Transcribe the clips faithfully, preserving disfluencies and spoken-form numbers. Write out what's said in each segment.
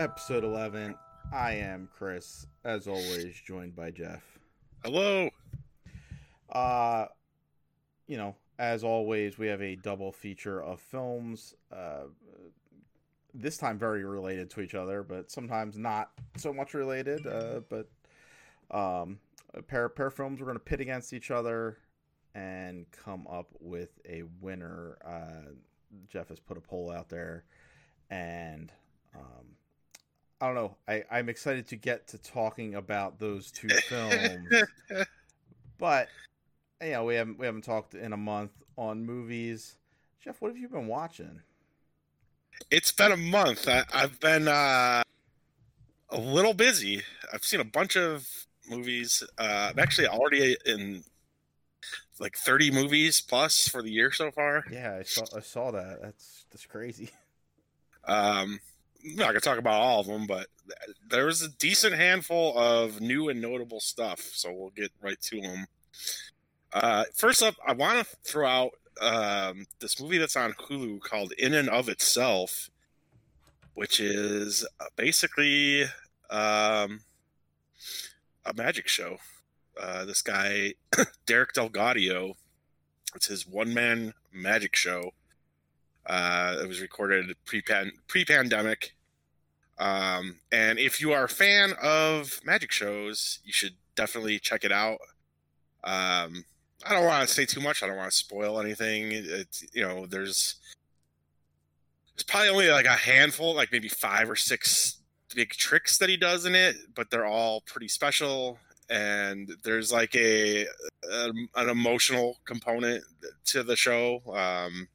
episode eleven. I am Chris, as always, joined by Jeff. Hello. Uh, you know, as always, we have a double feature of films. Uh, this time very related to each other, but sometimes not so much related. Uh, but um, a pair, pair of films we're going to pit against each other and come up with a winner. Uh, Jeff has put a poll out there, and um, I don't know. I, I'm excited to get to talking about those two films, but you know we haven't we haven't talked in a month on movies. Jeff, what have you been watching? It's been a month. I, I've been uh, a little busy. I've seen a bunch of movies. Uh, I'm actually already in like thirty movies plus for the year so far. Yeah, I saw I saw that. That's that's crazy. Um, I'm not gonna talk about all of them, but there was a decent handful of new and notable stuff. So we'll get right to them. Uh, first up, I want to throw out um, this movie that's on Hulu called In and of Itself, which is basically um, a magic show. Uh, this guy, Derek DelGaudio, it's his one-man magic show. Uh, it was recorded pre-pan- pre-pandemic. Um, and if you are a fan of magic shows, you should definitely check it out. Um, I don't want to say too much. I don't want to spoil anything. It's, you know, there's there's probably only like a handful, like maybe five or six big tricks that he does in it, but they're all pretty special. And there's like a, a an emotional component to the show, um,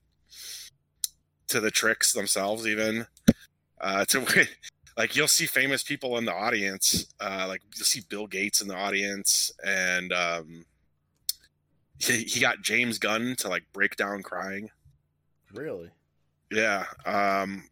to the tricks themselves, even. Uh, to like you'll see famous people in the audience, uh, like you'll see Bill Gates in the audience, and um, he, he got James Gunn to like break down crying. Really? Yeah. Um,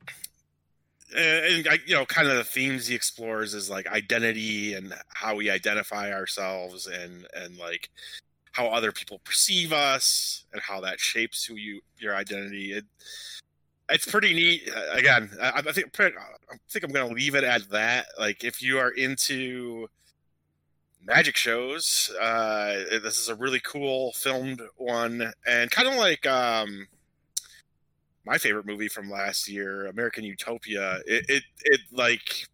and, and you know, kind of the themes he explores is like identity and how we identify ourselves, and and like how other people perceive us, and how that shapes who you your identity. It, It's pretty neat. Again, I, I think I think I'm going to leave it at that. Like, if you are into magic shows, uh, this is a really cool filmed one, and kind of like um, my favorite movie from last year, American Utopia. It, it it like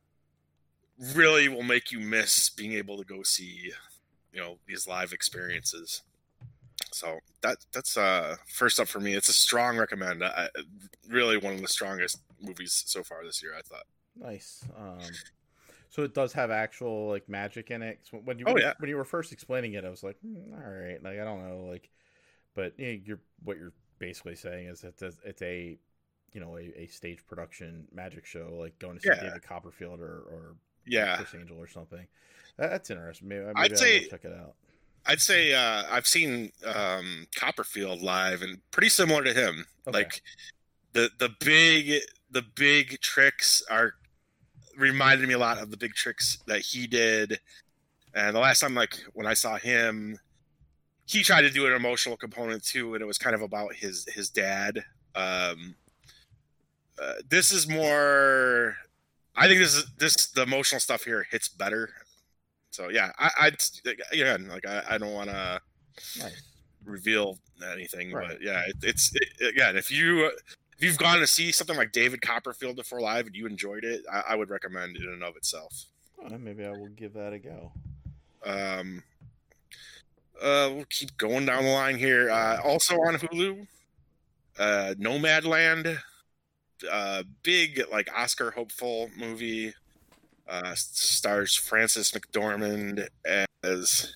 really will make you miss being able to go see, you know, these live experiences. So that that's uh first up for me. It's a strong recommend. I, really one of the strongest movies so far this year, I thought. Nice. Um, so it does have actual like magic in it. So when you oh yeah when you were first explaining it, I was like, mm, all right, like I don't know, like, but you know, you're what you're basically saying is that it's, it's a you know a, a stage production magic show, like going to see yeah. David Copperfield or or yeah Chris Angel or something. That, that's interesting. Maybe, maybe I'd I'll say check it out. I'd say uh, I've seen um, Copperfield live, and pretty similar to him. Okay. Like the the big the big tricks are reminded me a lot of the big tricks that he did. And the last time, like when I saw him, he tried to do an emotional component too, and it was kind of about his his dad. Um, uh, this is more. I think this is this the emotional stuff here hits better. So yeah, I, I'd again like I, I don't want to Nice. reveal anything, Right. but yeah, it, it's it, again if you if you've gone to see something like David Copperfield before live and you enjoyed it, I, I would recommend it in and of itself. Oh, maybe I will give that a go. Um, uh, we'll keep going down the line here. Uh, also on Hulu, uh, Nomadland, uh, big like Oscar hopeful movie. Uh, stars Frances McDormand as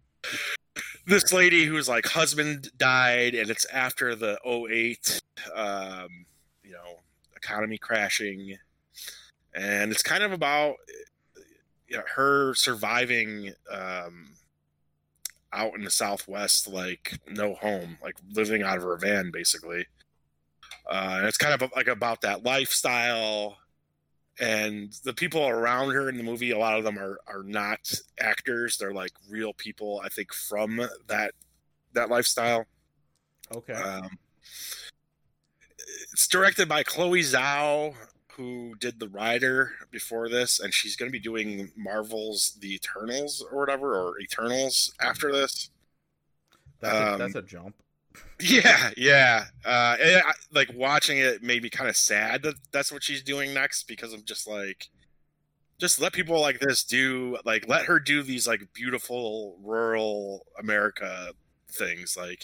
this lady whose like husband died, and it's after the oh eight um, you know economy crashing, and it's kind of about you know, her surviving um, out in the Southwest, like no home, like living out of her van basically. Uh, and it's kind of like about that lifestyle. And the people around her in the movie, a lot of them are, are not actors. They're like real people, I think, from that that lifestyle. Okay. Um, it's directed by Chloe Zhao, who did The Rider before this, and she's going to be doing Marvel's The Eternals or whatever, or Eternals after this. That's a, Um, that's a jump. Yeah, yeah. Uh, and I, like watching it made me kind of sad that that's what she's doing next, because I'm just like, just let people like this do, like, let her do these like beautiful rural America things, like.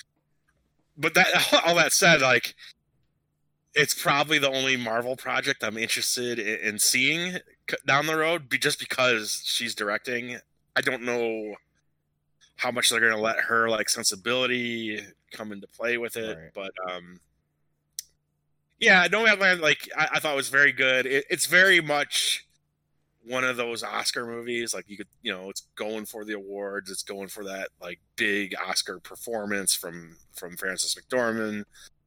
But that, all that said, like, it's probably the only Marvel project I'm interested in, in seeing down the road, be, just because she's directing. I don't know how much they're going to let her like sensibility come into play with it, Right. but um, yeah, Nomadland, like I, I thought was very good. It, it's very much one of those Oscar movies. Like you could, you know, it's going for the awards. It's going for that like big Oscar performance from from Frances McDormand.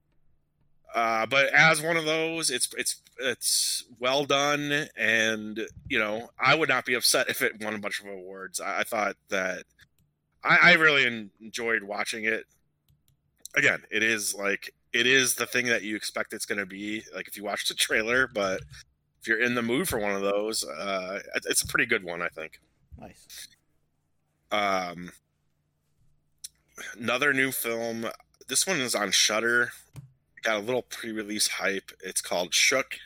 Uh, but as one of those, it's it's it's well done, and you know, I would not be upset if it won a bunch of awards. I, I thought that I, I really enjoyed watching it. Again, it is like it is the thing that you expect it's going to be. Like if you watch the trailer, but if you're in the mood for one of those, uh, it's a pretty good one, I think. Nice. Um, another new film. This one is on Shudder. Got a little pre-release hype. It's called Shook.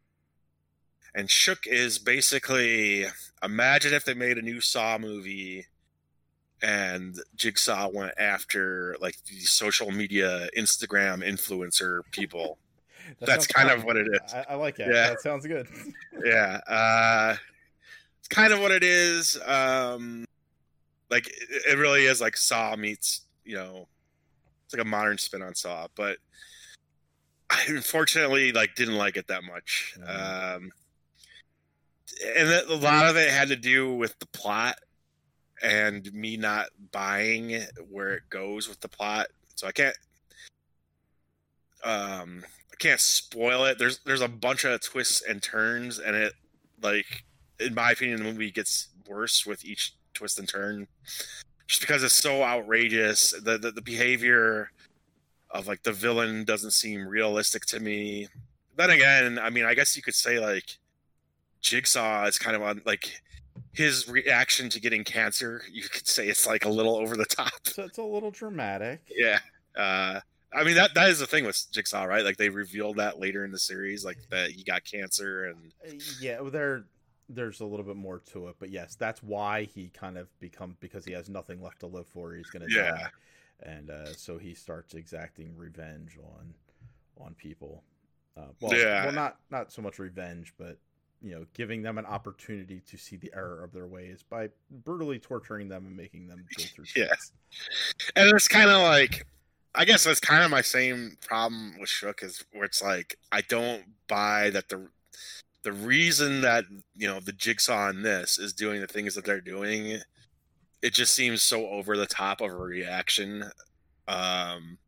And Shook is basically, imagine if they made a new Saw movie and Jigsaw went after like the social media Instagram influencer people. That That's sounds kind fun. of what it is. I, I like it. Yeah. That sounds good. Yeah. Uh, it's kind of what it is. Um, like it, it really is like Saw meets, you know, it's like a modern spin on Saw, but I unfortunately like didn't like it that much. Mm. Um, and a lot of it had to do with the plot and me not buying where it goes with the plot. So I can't um I can't spoil it. There's there's a bunch of twists and turns, and it, like, in my opinion, the movie gets worse with each twist and turn. Just because it's so outrageous. The the, the behavior of like the villain doesn't seem realistic to me. Then again, I mean, I guess you could say like Jigsaw is kind of on like his reaction to getting cancer. You could say it's like a little over the top. So it's a little dramatic. Yeah. Uh, I mean, that that is the thing with Jigsaw, right? Like they revealed that later in the series, like that he got cancer, and Yeah, well, there there's a little bit more to it, but yes, that's why he kind of become, because he has nothing left to live for. He's gonna Yeah. die, and uh, so he starts exacting revenge on on people. Uh, well, Yeah. well, not not so much revenge, but you know, giving them an opportunity to see the error of their ways by brutally torturing them and making them go through Yeah. things. And it's kind of like, I guess that's kind of my same problem with Shook, is where it's like I don't buy that the the reason that, you know, the Jigsaw in this is doing the things that they're doing, it just seems so over the top of a reaction. Um,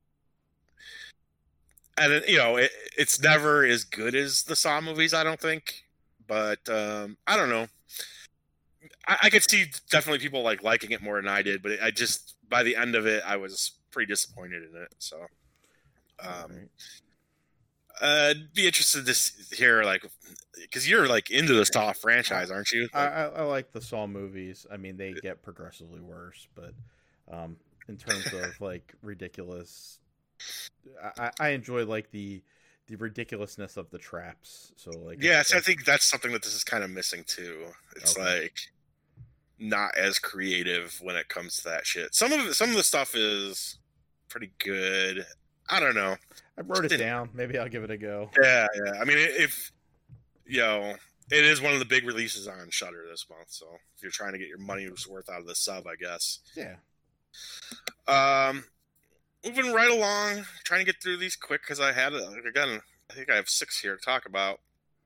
and it, you know, it, it's never as good as the Saw movies, I don't think. But um, I don't know. I, I could see definitely people like liking it more than I did, but it, I just, by the end of it, I was pretty disappointed in it. So, um, Right. uh, I'd be interested to s- hear, like, because you're like into the Saw franchise, aren't you? I, Like, I, I like the Saw movies. I mean, they get progressively worse, but um, in terms of like ridiculous, I, I I enjoy like the the ridiculousness of the traps. So like, yeah, it's so I like- think that's something that this is kind of missing too. It's Okay. like not as creative when it comes to that shit. Some of it, some of the stuff is pretty good. I don't know. I wrote it Didn't- down. Maybe I'll give it a go. Yeah, yeah. I mean, if you know, it is one of the big releases on Shudder this month. So if you're trying to get your money's worth out of the sub, I guess. Yeah. Um, moving right along, trying to get through these quick because I had again. I think I have six here to talk about.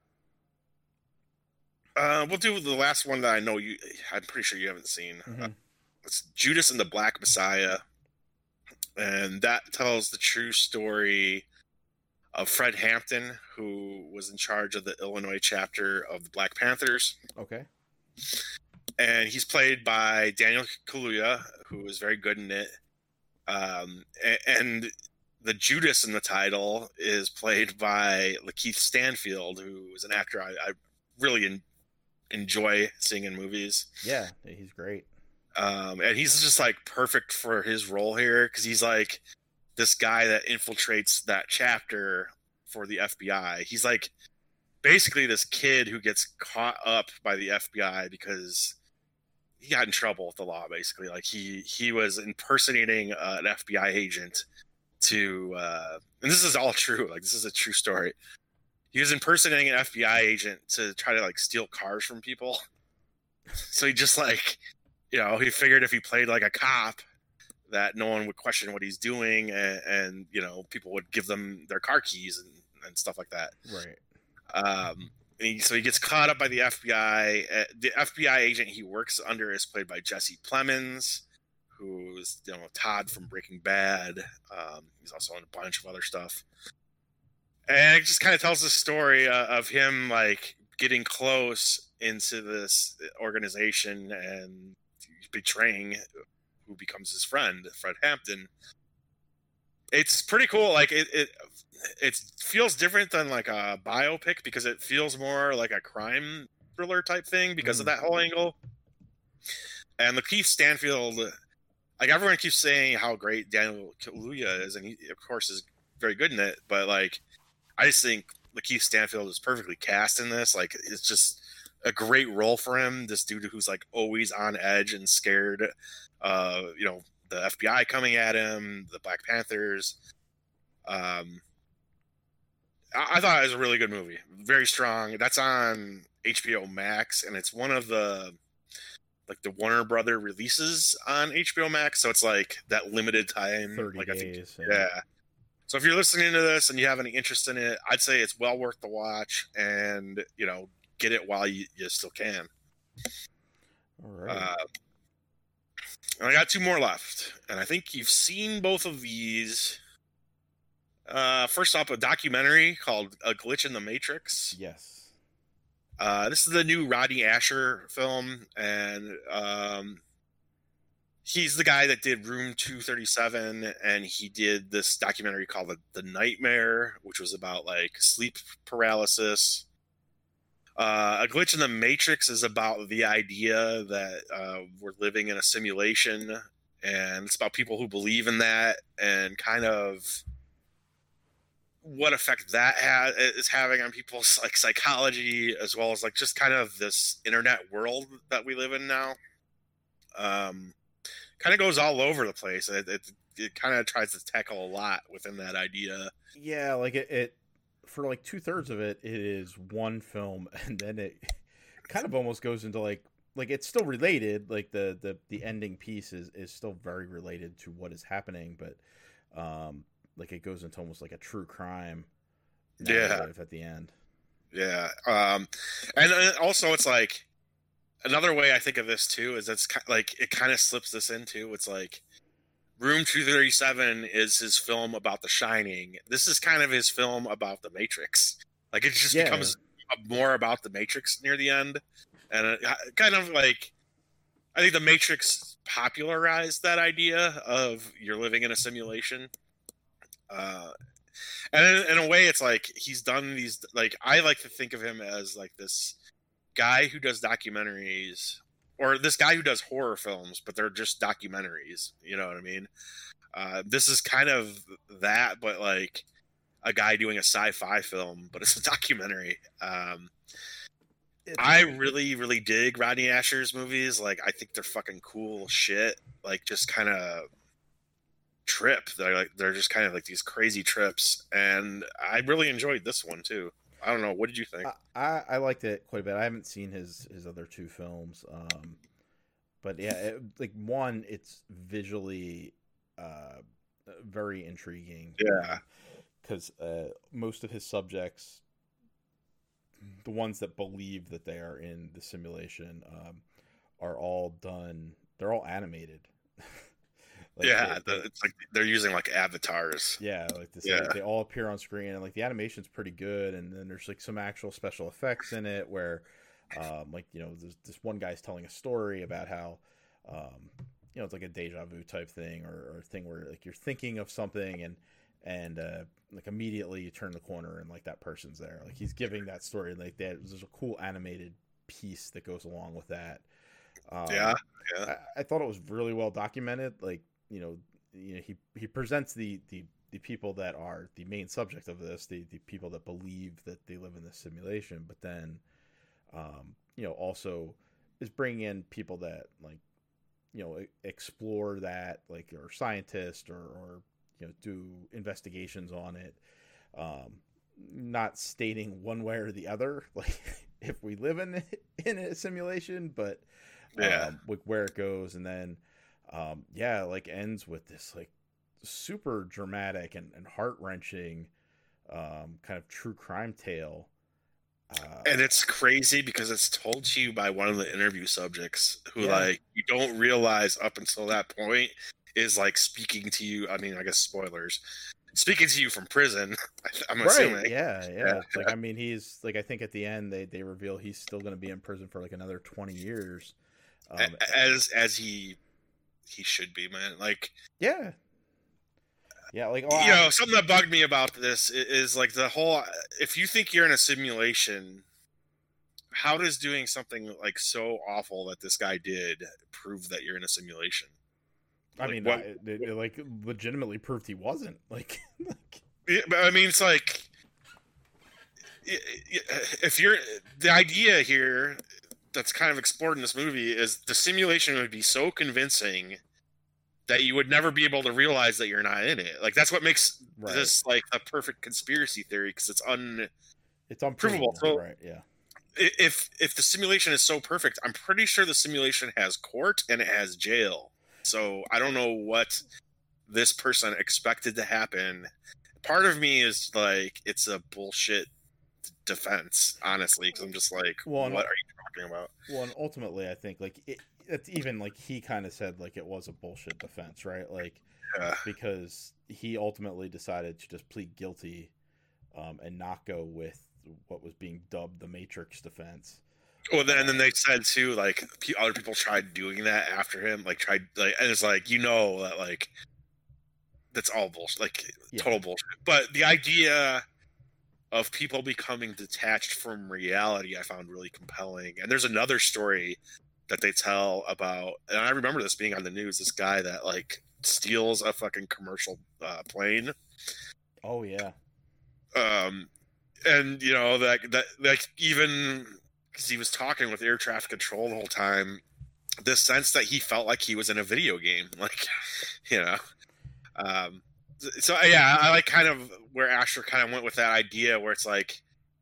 Uh, we'll do the last one that I know you. I'm pretty sure you haven't seen. Mhm. Uh, it's Judas and the Black Messiah, and that tells the true story of Fred Hampton, who was in charge of the Illinois chapter of the Black Panthers. Okay. And he's played by Daniel Kaluuya, who is very good in it. Um, a- and the Judas in the title is played by Lakeith Stanfield, who is an actor I, I really en- enjoy seeing in movies. Yeah, he's great. Um, and he's just like perfect for his role here because he's like this guy that infiltrates that chapter for the F B I. He's like basically this kid who gets caught up by the F B I because he got in trouble with the law. Basically, like he he was impersonating uh, an F B I agent to, uh, and this is all true. Like this is a true story. He was impersonating an F B I agent to try to like steal cars from people. So he just like, you know, he figured if he played like a cop, that no one would question what he's doing, and, and you know, people would give them their car keys and, and stuff like that. Right. Um, and he, so he gets caught up by the F B I. Uh, the F B I agent he works under is played by Jesse Plemons, who's, you know, Todd from Breaking Bad. Um, he's also in a bunch of other stuff. And it just kind of tells the story uh, of him like getting close into this organization and betraying who becomes his friend, Fred Hampton. It's pretty cool. Like it, it, it feels different than like a biopic because it feels more like a crime thriller type thing because mm. of that whole angle. And Lakeith Stanfield, like everyone keeps saying how great Daniel Kaluuya is, and he of course is very good in it. But like, I just think Lakeith Stanfield is perfectly cast in this. Like, it's just a great role for him. This dude who's like always on edge and scared. Uh, you know, the F B I coming at him, the Black Panthers. Um, I, I thought it was a really good movie. Very strong. That's on H B O Max, and it's one of the like the Warner Brother releases on H B O Max. So it's like that limited time. thirty like days. I think, yeah. yeah. So if you're listening to this and you have any interest in it, I'd say it's well worth the watch, and you know, get it while you, you still can. All right. Uh, and I got two more left, and I think you've seen both of these. Uh, first off, a documentary called "A Glitch in the Matrix." Yes. Uh, this is the new Rodney Asher film, and um, he's the guy that did Room two thirty-seven, and he did this documentary called The, the Nightmare, which was about like sleep paralysis. Uh, A Glitch in the Matrix is about the idea that uh, we're living in a simulation, and it's about people who believe in that and kind of what effect that ha- is having on people's like psychology, as well as like just kind of this internet world that we live in now. Um, kind of goes all over the place. It, it, it kind of tries to tackle a lot within that idea. Yeah, like it, it for like two thirds of it, it is one film, and then it kind of almost goes into like like it's still related. Like the the the ending piece is is still very related to what is happening, but um, like it goes into almost like a true crime narrative yeah. at the end. Yeah, um, and also it's like another way I think of this too is it's like it kind of slips this into it's like Room two thirty-seven is his film about The Shining. This is kind of his film about The Matrix. Like it just yeah. becomes more about The Matrix near the end, and it kind of like I think The Matrix popularized that idea of you're living in a simulation. Uh, and in, in a way, it's like he's done these. Like I like to think of him as like this guy who does documentaries. Or this guy who does horror films, but they're just documentaries. You know what I mean? Uh, this is kind of that, but like a guy doing a sci-fi film, but it's a documentary. Um, I really, really dig Rodney Asher's movies. Like, I think they're fucking cool shit. Like, just kind of trip. They're like they're just kind of like these crazy trips, and I really enjoyed this one too. I don't know. What did you think? I, I liked it quite a bit. I haven't seen his, his other two films. Um, but yeah, it, like one, it's visually uh, very intriguing. Yeah. Because uh, most of his subjects, the ones that believe that they are in the simulation, um, are all done, they're all animated. Like yeah, they, the, it's like they're using like avatars. Yeah, like this, yeah. Like they all appear on screen, and like the animation's pretty good. And then there's like some actual special effects in it, where, um, like you know, this, this one guy's telling a story about how, um, you know, it's like a deja vu type thing, or, or thing where like you're thinking of something, and and uh, like immediately you turn the corner and like that person's there. Like he's giving that story like that. There's a cool animated piece that goes along with that. Um, Yeah, yeah. I, I thought it was really well documented. Like you know, you know he he presents the the the people that are the main subject of this, the the people that believe that they live in this simulation, but then um, you know also is bringing in people that like you know explore that, like or scientists or, or you know do investigations on it, um, not stating one way or the other like if we live in in a simulation, but Yeah. um, like where it goes, and then um, yeah, like ends with this like super dramatic and, and heart wrenching um, kind of true crime tale. Uh, And it's crazy because it's told to you by one of the interview subjects who, Yeah. like, you don't realize up until that point is like speaking to you. I mean, I guess spoilers, speaking to you from prison. I'm right? assuming. Yeah, yeah. Yeah, Like I mean, he's like I think at the end they they reveal he's still going to be in prison for like another twenty years. Um, A- as as he he should be, man. Like, yeah, yeah. Like oh, you I- know, something that bugged me about this i- is like the whole. If you think you're in a simulation, how does doing something like so awful that this guy did prove that you're in a simulation? I Like, mean, what- I, it, it, like legitimately proved he wasn't. Like, like Yeah, but I mean, it's like y- y- if you're the idea here that's kind of explored in this movie is the simulation would be so convincing that you would never be able to realize that you're not in it. Like that's what makes Right. this like a perfect conspiracy theory because it's un. it's unprovable. Provable, so- right? Yeah. i- If if the simulation is so perfect, I'm pretty sure the simulation has court and it has jail. So I don't know what this person expected to happen. Part of me is like, it's a bullshit defense, honestly, because I'm just like, Well, what and- are you talking about? Well, and ultimately, I think like it, it's even like he kind of said like it was a bullshit defense, right? Like Yeah. because he ultimately decided to just plead guilty um, and not go with what was being dubbed the Matrix defense. Well, then and then they said too, like pe- other people tried doing that after him, like tried like, and it's like you know that like that's all bullshit, like Yeah. total bullshit. But the idea of people becoming detached from reality, I found really compelling. And there's another story that they tell about, and I remember this being on the news. This guy that like steals a fucking commercial uh, plane, Oh yeah, um, and you know that that like even because he was talking with air traffic control the whole time, this sense that he felt like he was in a video game, like you know. Um, so yeah, I like kind of where Asher kind of went with that idea, where it's like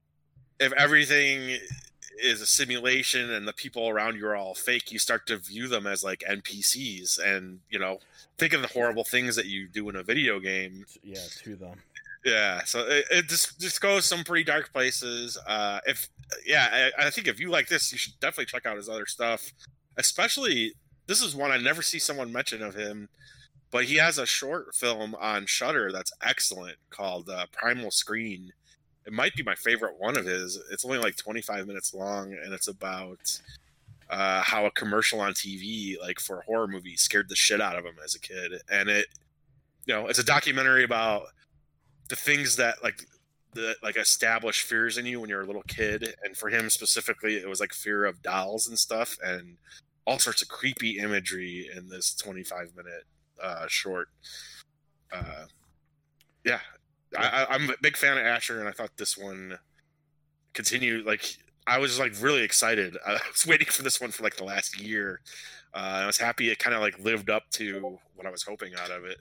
if everything is a simulation and the people around you are all fake, you start to view them as like N P Cs, and you know, think of the horrible things that you do in a video game. yeah, to them. Yeah, so it, it just just goes some pretty dark places. Uh, if yeah, I, I think if you like this, you should definitely check out his other stuff. Especially, this is one I never see someone mention of him, but he has a short film on Shudder that's excellent called uh, Primal Screen. It might be my favorite one of his. It's only like twenty-five minutes long, and it's about uh, how a commercial on T V, like for a horror movie, scared the shit out of him as a kid. And it, you know, it's a documentary about the things that like the like establish fears in you when you're a little kid. And for him specifically, it was like fear of dolls and stuff, and all sorts of creepy imagery in this twenty-five minute uh, short. Uh, yeah. I, I'm a big fan of Asher, and I thought this one continued. Like, I was like really excited. I was waiting for this one for like the last year. Uh, I was happy it kind of like lived up to what I was hoping out of it.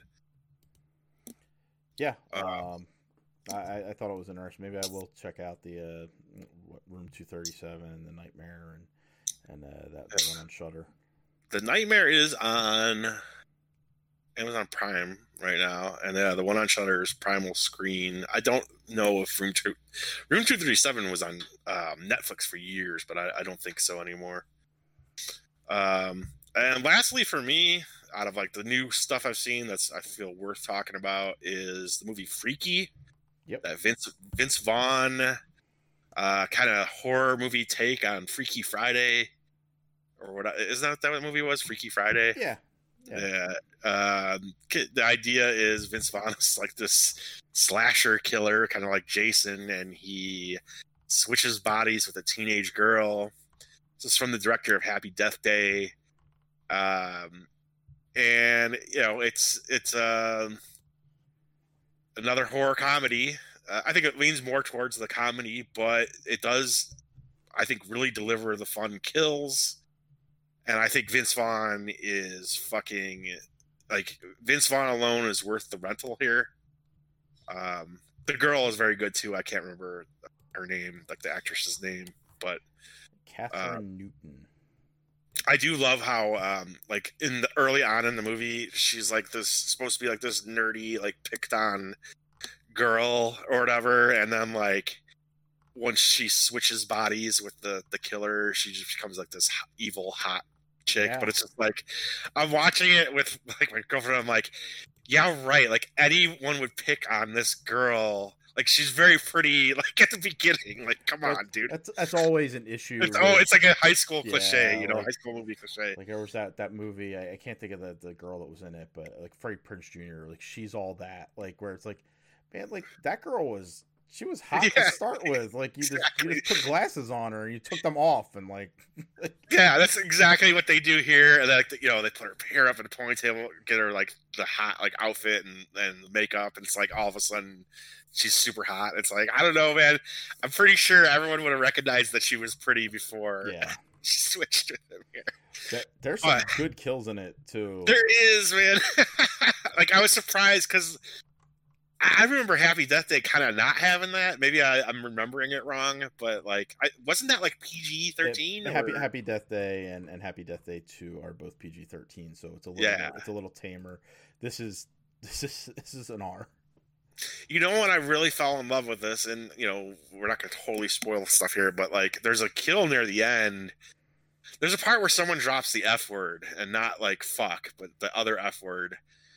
Yeah, Uh, um, I, I thought it was interesting. Maybe I will check out the uh, what, Room two thirty-seven and the Nightmare and and uh, that, that one on Shudder. The Nightmare is on Amazon Prime right now, and yeah, the one on Shudder is Primal Screen. I don't know if Room two Room two thirty-seven was on um, Netflix for years, but I, I don't think so anymore. Um, and lastly, for me, out of like the new stuff I've seen that's I feel worth talking about is the movie Freaky. Yep. That Vince Vince Vaughn uh, kind of horror movie take on Freaky Friday, or what? Isn't that what that movie was? Freaky Friday. Yeah, Yeah. yeah. Um, the idea is Vince Vaughn is like this slasher killer, kind of like Jason, and he switches bodies with a teenage girl. This is from the director of Happy Death Day. Um, and you know, it's it's uh, another horror comedy. Uh, I think it leans more towards the comedy, but it does, I think, really deliver the fun kills. And I think Vince Vaughn is fucking like Vince Vaughn alone is worth the rental here. Um, the girl is very good too. I can't remember her name, like the actress's name, but Catherine uh, Newton. I do love how, um, like in the early on in the movie, she's like this supposed to be like this nerdy, like picked on girl or whatever, and then like once she switches bodies with the the killer, she just becomes like this evil hot chick. Yeah. But it's just like I'm watching it with like my girlfriend. I'm like, yeah, right. Like anyone would pick on this girl. Like she's very pretty. Like at the beginning. Like come but on, dude. That's that's always an issue. It's, with, oh, it's like a high school yeah, cliche. You know, like, high school movie cliche. Like there was that that movie. I, I can't think of the the girl that was in it, but like Freddie Prinze Junior Like she's all that. Like where it's like, man, like that girl was. She was hot yeah, to start with. Like you exactly. just you just put glasses on her and you took them off and like. Yeah, that's exactly what they do here. And like you know, they put her hair up in a ponytail, get her like the hot like outfit and and makeup, and it's like all of a sudden she's super hot. It's like I don't know, man. I'm pretty sure everyone would have recognized that she was pretty before. Yeah. She switched with him here. There, there's some but, good kills in it too. There is, man. Like I was surprised because. I remember Happy Death Day kind of not having that. Maybe I, I'm remembering it wrong, but like, I, wasn't that like P G thirteen? Yeah, Happy Happy Death Day and, and Happy Death Day two are both P G thirteen, so it's a little yeah. it's a little tamer. This is this is this is an R. You know when I really fell in love with this, and you know we're not going to totally spoil stuff here, but like, there's a kill near the end. There's a part where someone drops the F word, and not like fuck, but the other F word.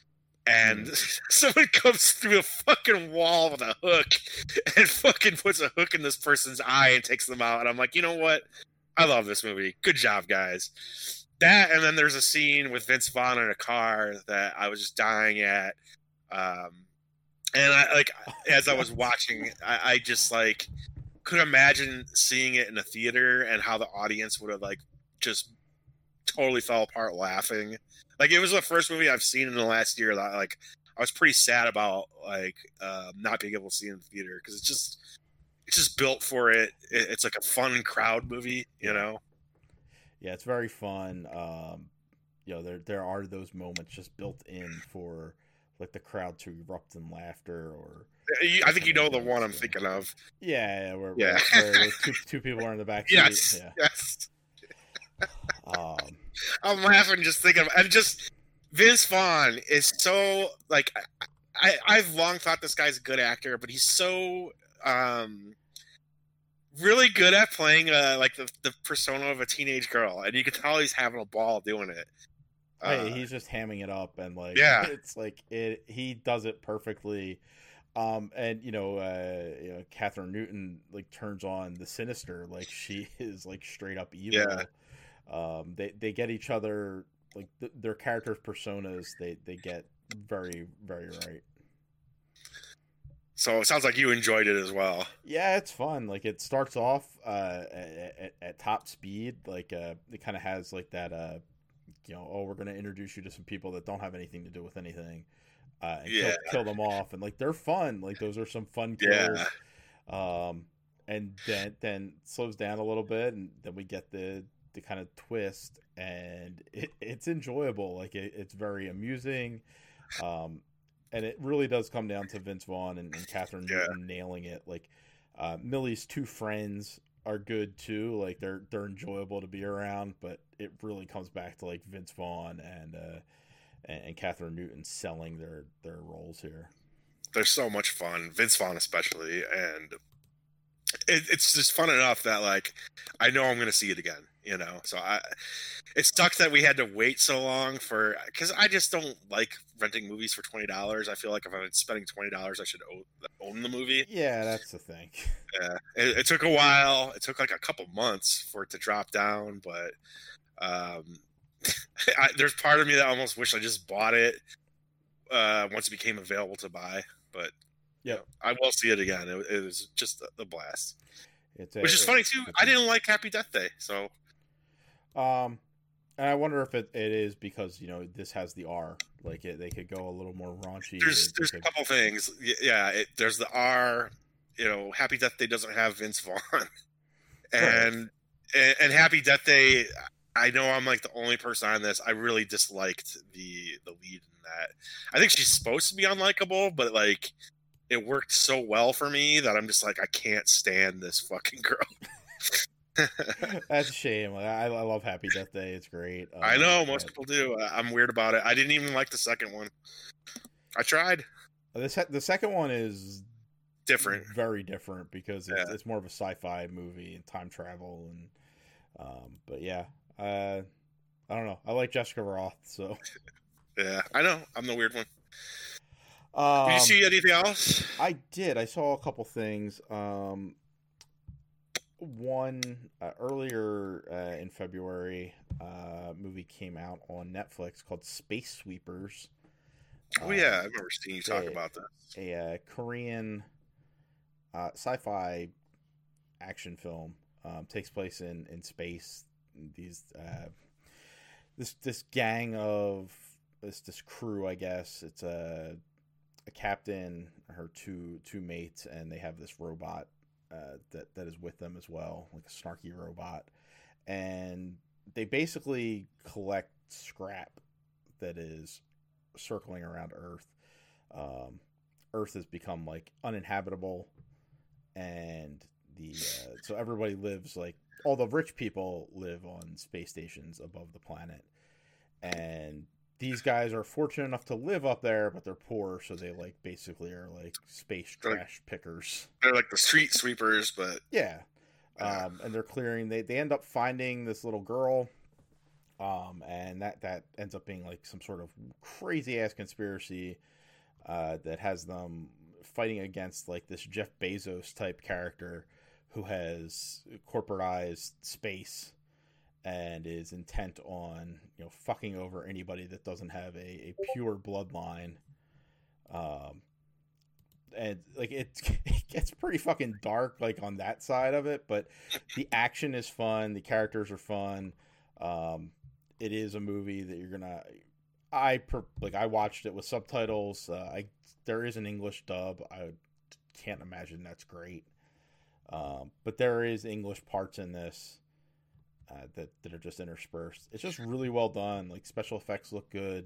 And mm. someone comes through a fucking wall with a hook and fucking puts a hook in this person's eye and takes them out. And I'm like, you know what? I love this movie. Good job, guys. That, and then there's a scene with Vince Vaughn in a car that I was just dying at. Um, and I like, as I was watching, I, I just like could imagine seeing it in a theater and how the audience would have like just totally fell apart laughing. Like it was the first movie I've seen in the last year that like I was pretty sad about like uh, not being able to see in the theater because it's just it's just built for it. it. It's like a fun crowd movie, you know. Yeah, it's very fun. Um, you know, there there are those moments just built in for like the crowd to erupt in laughter or. I think you know the one I'm thinking of. Yeah, yeah, where, yeah. where, where two, two people are in the back seat. Yes, yeah. yes. um, I'm laughing just thinking of, and just Vince Vaughn is so like I I've long thought this guy's a good actor, but he's so um really good at playing uh like the, the persona of a teenage girl, and you can tell he's having a ball doing it. Hey, uh, he's just hamming it up, and like yeah, it's like it. He does it perfectly. Um, and you know, uh, you know, Catherine Newton like turns on the sinister, like she is like straight up evil. Yeah. Um, they they get each other like th- their characters' personas. They they get very very right. So it sounds like you enjoyed it as well. Yeah, it's fun. Like it starts off uh, at, at, at top speed. Like uh, it kind of has like that. Uh, you know, oh, we're gonna introduce you to some people that don't have anything to do with anything. Uh, and yeah. kill, kill them off, and like they're fun. Like those are some fun kills. Yeah. Um, and then then slows down a little bit, and then we get the the kind of twist, and it, it's enjoyable. Like it, it's very amusing, um, and it really does come down to Vince Vaughn and, and Catherine yeah. Newton nailing it. Like uh, Millie's two friends are good too. Like they're they're enjoyable to be around, but it really comes back to like Vince Vaughn and. Uh, and Catherine Newton selling their, their roles here. They're so much fun, Vince Vaughn especially, and it, it's just fun enough that like I know I'm going to see it again, you know. So I, it sucks that we had to wait so long for because I just don't like renting movies for twenty dollars. I feel like if I'm spending twenty dollars, I should own, own the movie. Yeah, that's the thing. Yeah, it, it took a while. It took like a couple months for it to drop down, but um, I, there's part of me that almost wish I just bought it uh, once it became available to buy. But yeah, I will see it again. It, it was just a, a blast. It's a, Which is it, funny too. I didn't like Happy Death Day, so. Um, and I wonder if it, it is because you know this has the R. Like it, they could go a little more raunchy. There's they, there's they a could... couple things. Yeah, it, there's the R. You know, Happy Death Day doesn't have Vince Vaughn, and, right. and and Happy Death Day. I know I'm like the only person on this. I really disliked the the lead in that. I think she's supposed to be unlikable, but like it worked so well for me that I'm just like I can't stand this fucking girl. That's a shame. I, I love Happy Death Day. It's great. Um, I know most but... people do. I'm weird about it. I didn't even like the second one. I tried. The se- the second one is different, very different because it's, yeah. it's more of a sci-fi movie and time travel and. Um, but yeah, uh, I don't know. I like Jessica Roth, so. Yeah, I know. I'm the weird one. Um, did you see anything else? I did. I saw a couple things. Um, one uh, earlier uh, in February, uh, a movie came out on Netflix called Space Sweepers. Oh yeah, I remember seeing you talk a, about that. A, a Korean uh, sci-fi action film um, takes place in, in space. These uh, this this gang of this this crew, I guess it's a a captain, her two two mates, and they have this robot uh, that that is with them as well, like a snarky robot, and they basically collect scrap that is circling around Earth. Um, Earth has become like uninhabitable, and the uh, so everybody lives like all the rich people live on space stations above the planet, and these guys are fortunate enough to live up there, but they're poor, so they like basically are like space trash like, pickers. They're like the street sweepers, but yeah, uh, um, and they're clearing. They they end up finding this little girl, um, and that that ends up being like some sort of crazy ass conspiracy uh, that has them fighting against like this Jeff Bezos type character who has corporatized space and is intent on, you know, fucking over anybody that doesn't have a, a pure bloodline. Um, and like it, it gets pretty fucking dark, like on that side of it, but the action is fun. The characters are fun. Um, it is a movie that you're gonna, I per, like, I watched it with subtitles. Uh, I, there is an English dub. I can't imagine that's great. Um, but there is English parts in this. Uh, that, that are just interspersed. It's just really well done. Like special effects look good.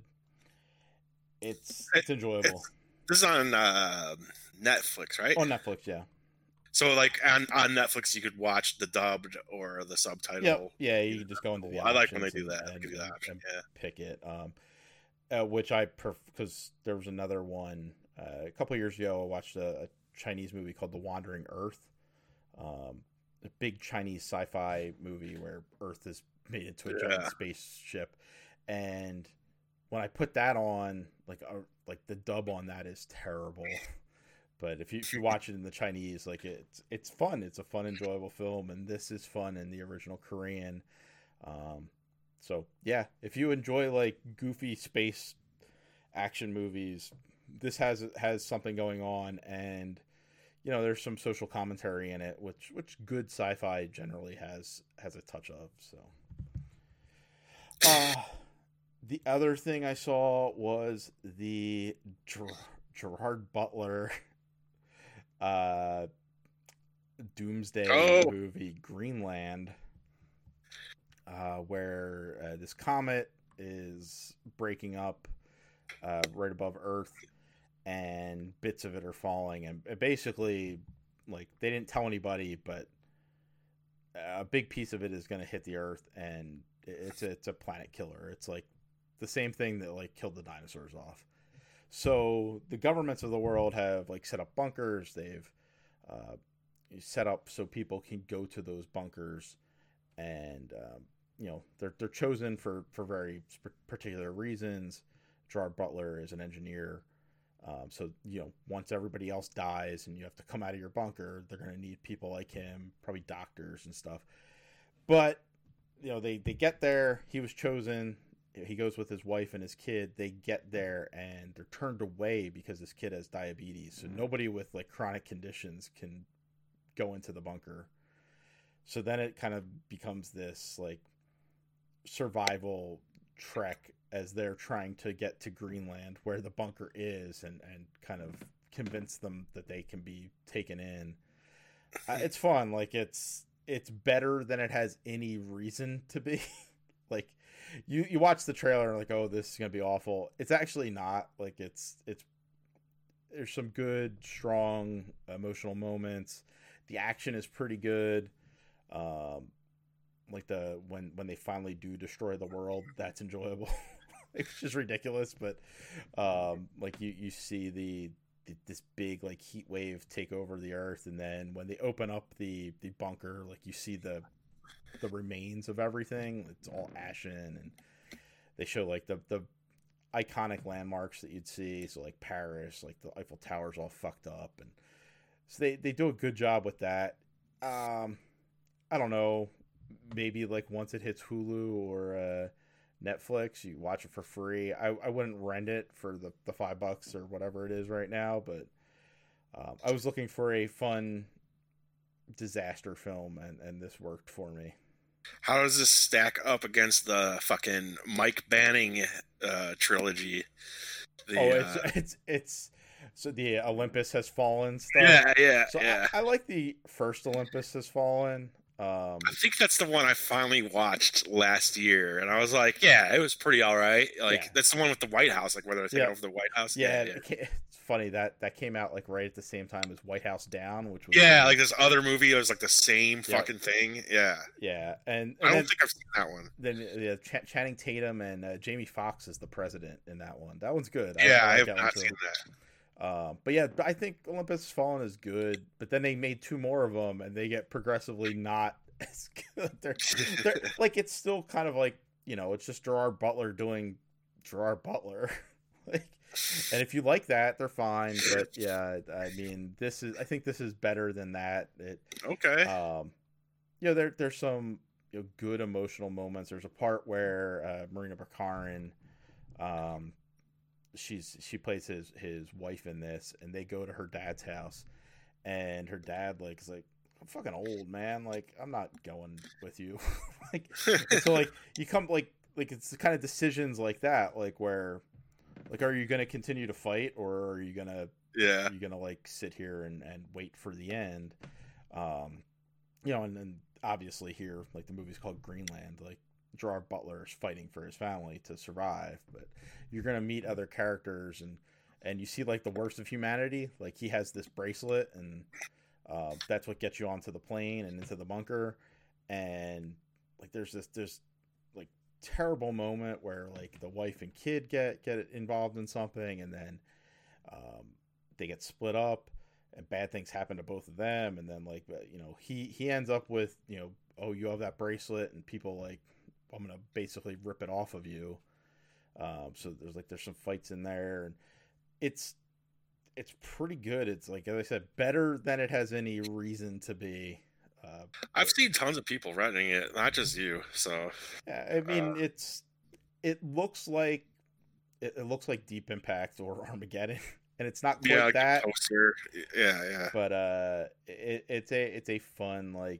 It's it's enjoyable. It's, this is on uh, Netflix, right? On Netflix, yeah. So like on, on Netflix, you could watch the dubbed or the subtitle. Yep. Yeah, you can just go into the. I like when they do and, that. And, do that option, and yeah. Pick it. Um, uh, which I prefer because there was another one uh, a couple years ago. I watched a, a Chinese movie called The Wandering Earth. Um. A big Chinese sci-fi movie where Earth is made into a yeah. giant spaceship, and when I put that on, like, uh, like the dub on that is terrible. But if you if you watch it in the Chinese, like it's it's fun. It's a fun, enjoyable film, and this is fun in the original Korean. Um, so yeah, if you enjoy like goofy space action movies, this has has something going on, and you know, there's some social commentary in it, which which good sci-fi generally has has a touch of. So, uh, the other thing I saw was the Ger- Gerard Butler uh, Doomsday oh. movie Greenland, uh, where uh, this comet is breaking up uh, right above Earth. And bits of it are falling, and basically, like, they didn't tell anybody, but a big piece of it is going to hit the Earth, and it's a, it's a planet killer. It's like the same thing that like killed the dinosaurs off. So the governments of the world have like set up bunkers. They've uh, set up so people can go to those bunkers, and um, you know they're they're chosen for for very particular reasons. Gerard Butler is an engineer. Um, so, you know, once everybody else dies and you have to come out of your bunker, they're going to need people like him, probably doctors and stuff. But, you know, they, they get there. He was chosen. he goes with his wife and his kid. They get there and they're turned away because this kid has diabetes. So nobody with like chronic conditions can go into the bunker. So then it kind of becomes this like survival trek as they're trying to get to Greenland where the bunker is, and, and kind of convince them that they can be taken in. Uh, it's fun. Like it's, it's better than it has any reason to be. Like you, you watch the trailer and like, oh, this is going to be awful. It's actually not. Like it's, it's, there's some good, strong emotional moments. The action is pretty good. Um, like the, when, when they finally do destroy the world, that's enjoyable. It's just ridiculous. But, um, like you, you see the, the, this big like heat wave take over the earth. And then when they open up the, the bunker, like you see the, the remains of everything. It's all ashen, and they show like the, the iconic landmarks that you'd see. So like Paris, like the Eiffel Tower's all fucked up. And so they, they do a good job with that. Um, I don't know, maybe like once it hits Hulu or uh, Netflix, you watch it for free. I, I wouldn't rent it for the, the five bucks or whatever it is right now, but um, I was looking for a fun disaster film, and, and this worked for me. How does this stack up against the fucking Mike Banning uh, trilogy? The, oh, it's, uh... it's it's so the Olympus Has Fallen stuff. Yeah, yeah, so yeah. I, I like the first Olympus Has Fallen. Um, I think that's the one I finally watched last year, and I was like, "Yeah, it was pretty all right." Like yeah. that's the one with the White House, like where they're taking yeah. over the White House. Yeah, yeah, yeah. It's funny that that came out like right at the same time as White House Down, which was yeah, like this other movie. It was like the same yeah. fucking thing. Yeah, yeah, and, and I don't then, think I've seen that one. Then yeah, Ch- Channing Tatum and uh, Jamie Foxx is the president in that one. That one's good. Yeah, I, I, I have like not seen that. Um, but yeah, I think Olympus Has Fallen is good. But then they made two more of them, and they get progressively not as good. They're, they're like it's still kind of like, you know, it's just Gerard Butler doing Gerard Butler. Like, and if you like that, they're fine. But yeah, I mean, this is I think this is better than that. It okay. Um, you know, there there's some you know, good emotional moments. There's a part where uh, Marina Baccarin, um. she's she plays his his wife in this, and they go to her dad's house, and her dad like is like, I'm fucking old, man, like I'm not going with you. Like so like you come like like it's the kind of decisions like that, like where like are you gonna continue to fight, or are you gonna yeah are you gonna like sit here and and wait for the end? Um you know, and then obviously here, like the movie's called Greenland, like Gerard Butler is fighting for his family to survive, but you're going to meet other characters, and and you see like the worst of humanity. Like he has this bracelet, and uh, that's what gets you onto the plane and into the bunker. And like there's this there's like terrible moment where like the wife and kid get get involved in something, and then um, they get split up, and bad things happen to both of them. And then like you know he he ends up with, you know, oh, you have that bracelet, and people like, I'm gonna basically rip it off of you. Um, so there's like there's some fights in there, and it's it's pretty good. It's like, as I said, better than it has any reason to be. Uh, I've but, seen tons of people renting it, not just you. So yeah, I mean, uh, it's it looks like it, it looks like Deep Impact or Armageddon, and it's not quite yeah, like that. Poster. Yeah, yeah. But uh, it, it's a it's a fun like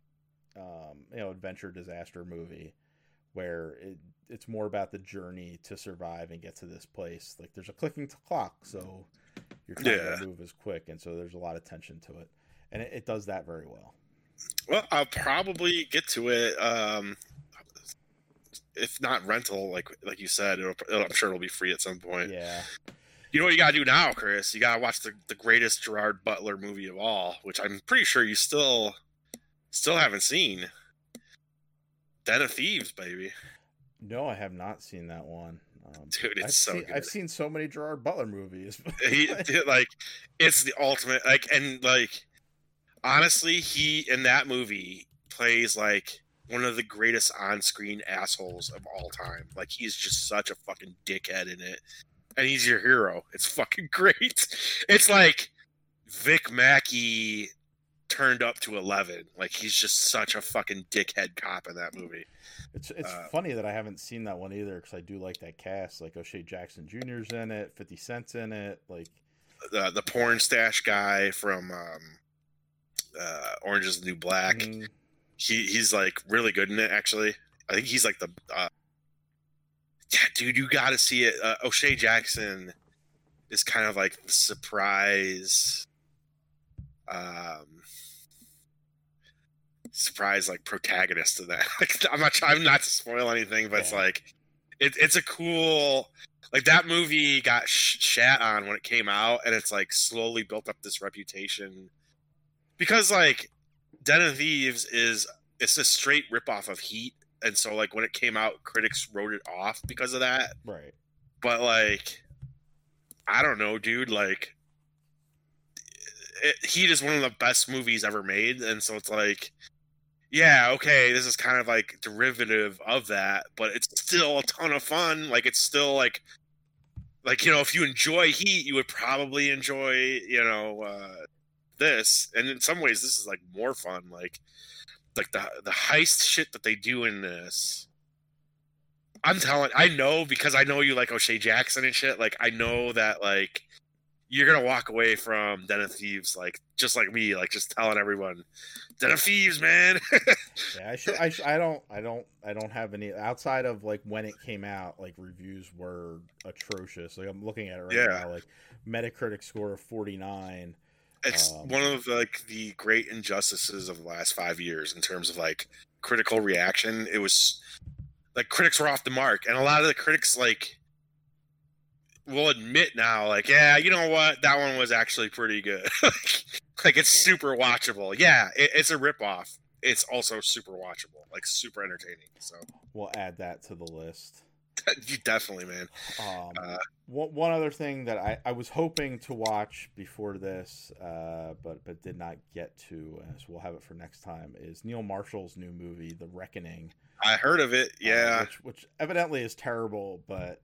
um, you know adventure disaster movie, where it, it's more about the journey to survive and get to this place. Like there's a clicking clock, so you're trying yeah. to move as quick, and so there's a lot of tension to it, and it, it does that very well. Well, I'll probably get to it. Um, if not rental, like like you said, it'll, it'll, I'm sure it'll be free at some point. Yeah. You know what you gotta do now, Chris? You gotta watch the, the greatest Gerard Butler movie of all, which I'm pretty sure you still still haven't seen. Den of Thieves, baby. No, I have not seen that one. Um, Dude, it's I've so seen, good. I've seen so many Gerard Butler movies. he like it's the ultimate. Like and like honestly, he in that movie plays like one of the greatest on-screen assholes of all time. Like he's just such a fucking dickhead in it, and he's your hero. It's fucking great. It's like Vic Mackey turned up to eleven. Like, he's just such a fucking dickhead cop in that movie. It's it's Uh, funny that I haven't seen that one either because I do like that cast. Like O'Shea Jackson Junior's in it, fifty Cent's in it. Like the the porn stash guy from um, uh, Orange Is the New Black. mm, He he's like really good in it. Actually, I think he's like the uh, yeah, dude. You got to see it. Uh, O'Shea Jackson is kind of like the surprise, um, surprise like protagonist of that. Like, I'm not trying not to spoil anything, but it's Yeah. like it, it's a cool. Like, that movie got sh- shat on when it came out, and it's like slowly built up this reputation because like Den of Thieves is it's a straight ripoff of Heat, and so like when it came out, critics wrote it off because of that. right. But like, I don't know, dude. Like, it, Heat is one of the best movies ever made, and so it's like, yeah, okay, this is kind of like derivative of that, but it's still a ton of fun. Like, it's still like, like you know, if you enjoy Heat, you would probably enjoy, you know, uh, this. And in some ways, this is like more fun. Like, like the the heist shit that they do in this. I'm telling, I know because I know you like O'Shea Jackson and shit. Like, I know that like you're gonna walk away from Den of Thieves like just like me, like just telling everyone, Den of Thieves, man. Yeah, I should. I, sh- I don't. I don't. I don't have any outside of like when it came out. Like reviews were atrocious. Like I'm looking at it right Yeah. now. Like Metacritic score of forty-nine. It's Um, one of like the great injustices of the last five years in terms of like critical reaction. It was like critics were off the mark, and a lot of the critics like will admit now, like, yeah, you know what, that one was actually pretty good. Like, it's super watchable. Yeah, it, it's a ripoff. It's also super watchable, like super entertaining. So We'll add that to the list. you definitely, man. Um, Uh, one, one other thing that I, I was hoping to watch before this, uh, but but did not get to, uh, so we'll have it for next time, is Neil Marshall's new movie, The Reckoning. I heard of it. uh, Yeah, which, which evidently is terrible, but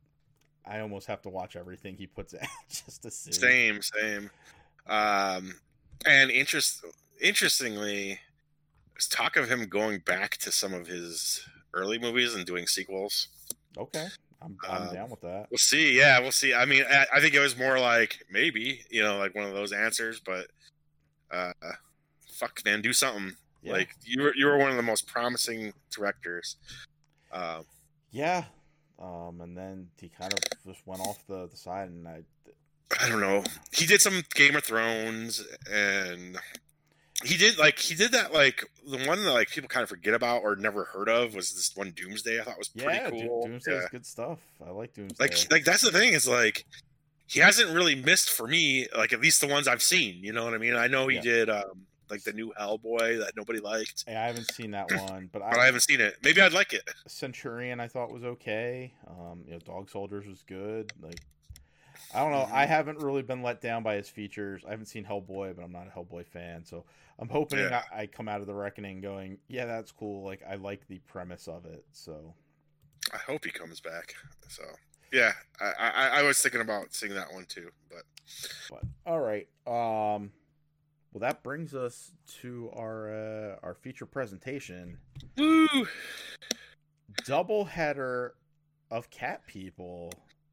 I almost have to watch everything he puts out just to see. same, same. Um, and interest, interestingly, there's talk of him going back to some of his early movies and doing sequels. Okay, I'm, I'm Um, down with that. We'll see. Yeah, we'll see. I mean, I, I think it was more like maybe, you know, like one of those answers, but uh, fuck, man, do something. Yeah. Like you were, you were one of the most promising directors. Uh, Yeah, um, and then he kind of just went off the, the side, and I, I don't know. He did some Game of Thrones, and he did like he did that like the one that like people kind of forget about or never heard of was this one Doomsday. I thought was pretty yeah, Do- cool. Doomsday is Yeah. good stuff. I like Doomsday. Like like that's the thing is like he hasn't really missed for me, like at least the ones I've seen. You know what I mean? I know he Yeah. did um like the new Hellboy that nobody liked, Hey, I haven't seen that one, but, but I, I haven't seen it. Maybe I'd like it. Centurion I thought was okay. Um, you know, Dog Soldiers was good. Like, I don't know. Mhm. I haven't really been let down by his features. I haven't seen Hellboy, but I'm not a Hellboy fan, so I'm hoping Yeah. I, I come out of the Reckoning going, yeah, that's cool. Like, I like the premise of it. So I hope he comes back. So yeah, I I, I was thinking about seeing that one too, but But all right. Um, well, that brings us to our uh, our feature presentation. woo. Double header of Cat People.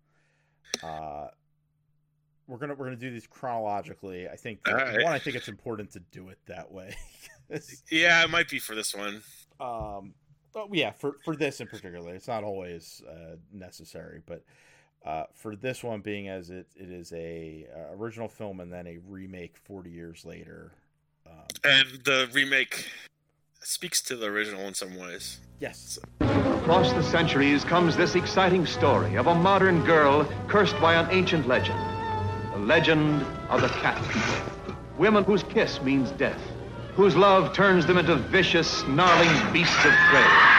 Uh, we're gonna we're gonna do these chronologically. I think that, All right. one. I think it's important to do it that way. Yeah, it might be for this one. um, oh, yeah, for for this in particular, it's not always uh, necessary, but. Uh, for this one being as it, it is a uh, original film and then a remake forty years later. Um, And the remake speaks to the original in some ways. yes. Across the centuries comes this exciting story of a modern girl cursed by an ancient legend. The legend of the cat people. Women whose kiss means death, whose love turns them into vicious, snarling beasts of prey.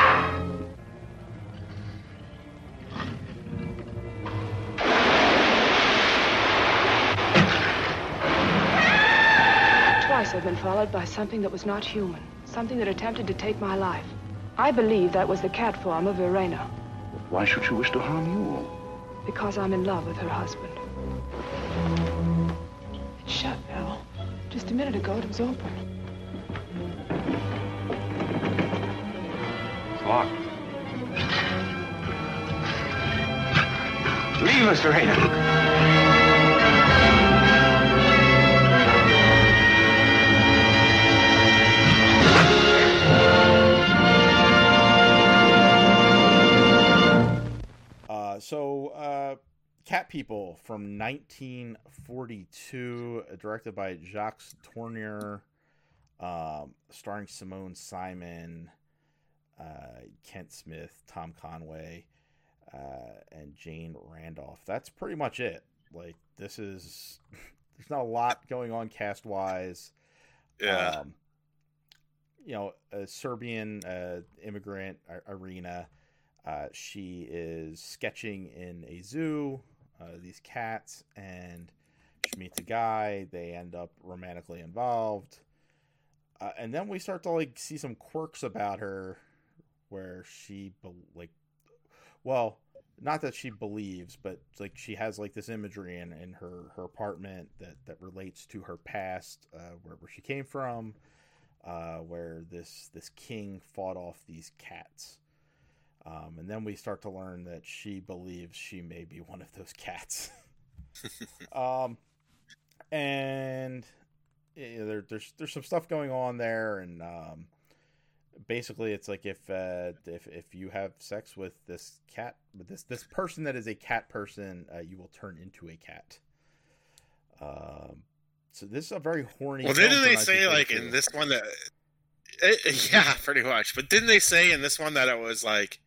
Twice I've been followed by something that was not human, something that attempted to take my life. I believe that was the cat form of Irena, Why should she wish to harm you? because I'm in love with her husband. It's shut now. Just a minute ago, it was open. It's locked. Leave us, Verena. Uh, so, uh, Cat People from nineteen forty-two, uh, directed by Jacques Tourneur, um, starring Simone Simon, uh, Kent Smith, Tom Conway, uh, and Jane Randolph. That's pretty much it. Like, this is, there's not a lot going on cast wise. Yeah. Um, you know, a Serbian uh, immigrant, Irina. Uh, she is sketching in a zoo, uh, these cats, and she meets a guy. They end up romantically involved. Uh, and then we start to, like, see some quirks about her where she, be- like, well, not that she believes, but, like, she has, like, this imagery in, in her, her apartment that, that relates to her past, uh, wherever she came from, uh, where this, this king fought off these cats. Um, and then we start to learn that she believes she may be one of those cats. um, and you know, there, there's there's some stuff going on there, and um, basically it's like if uh, if if you have sex with this cat, with this this person that is a cat person, uh, you will turn into a cat. Um, so this is a very horny. Well, film didn't for they say like in this one that? It, yeah, pretty much. But didn't they say in this one that it was like?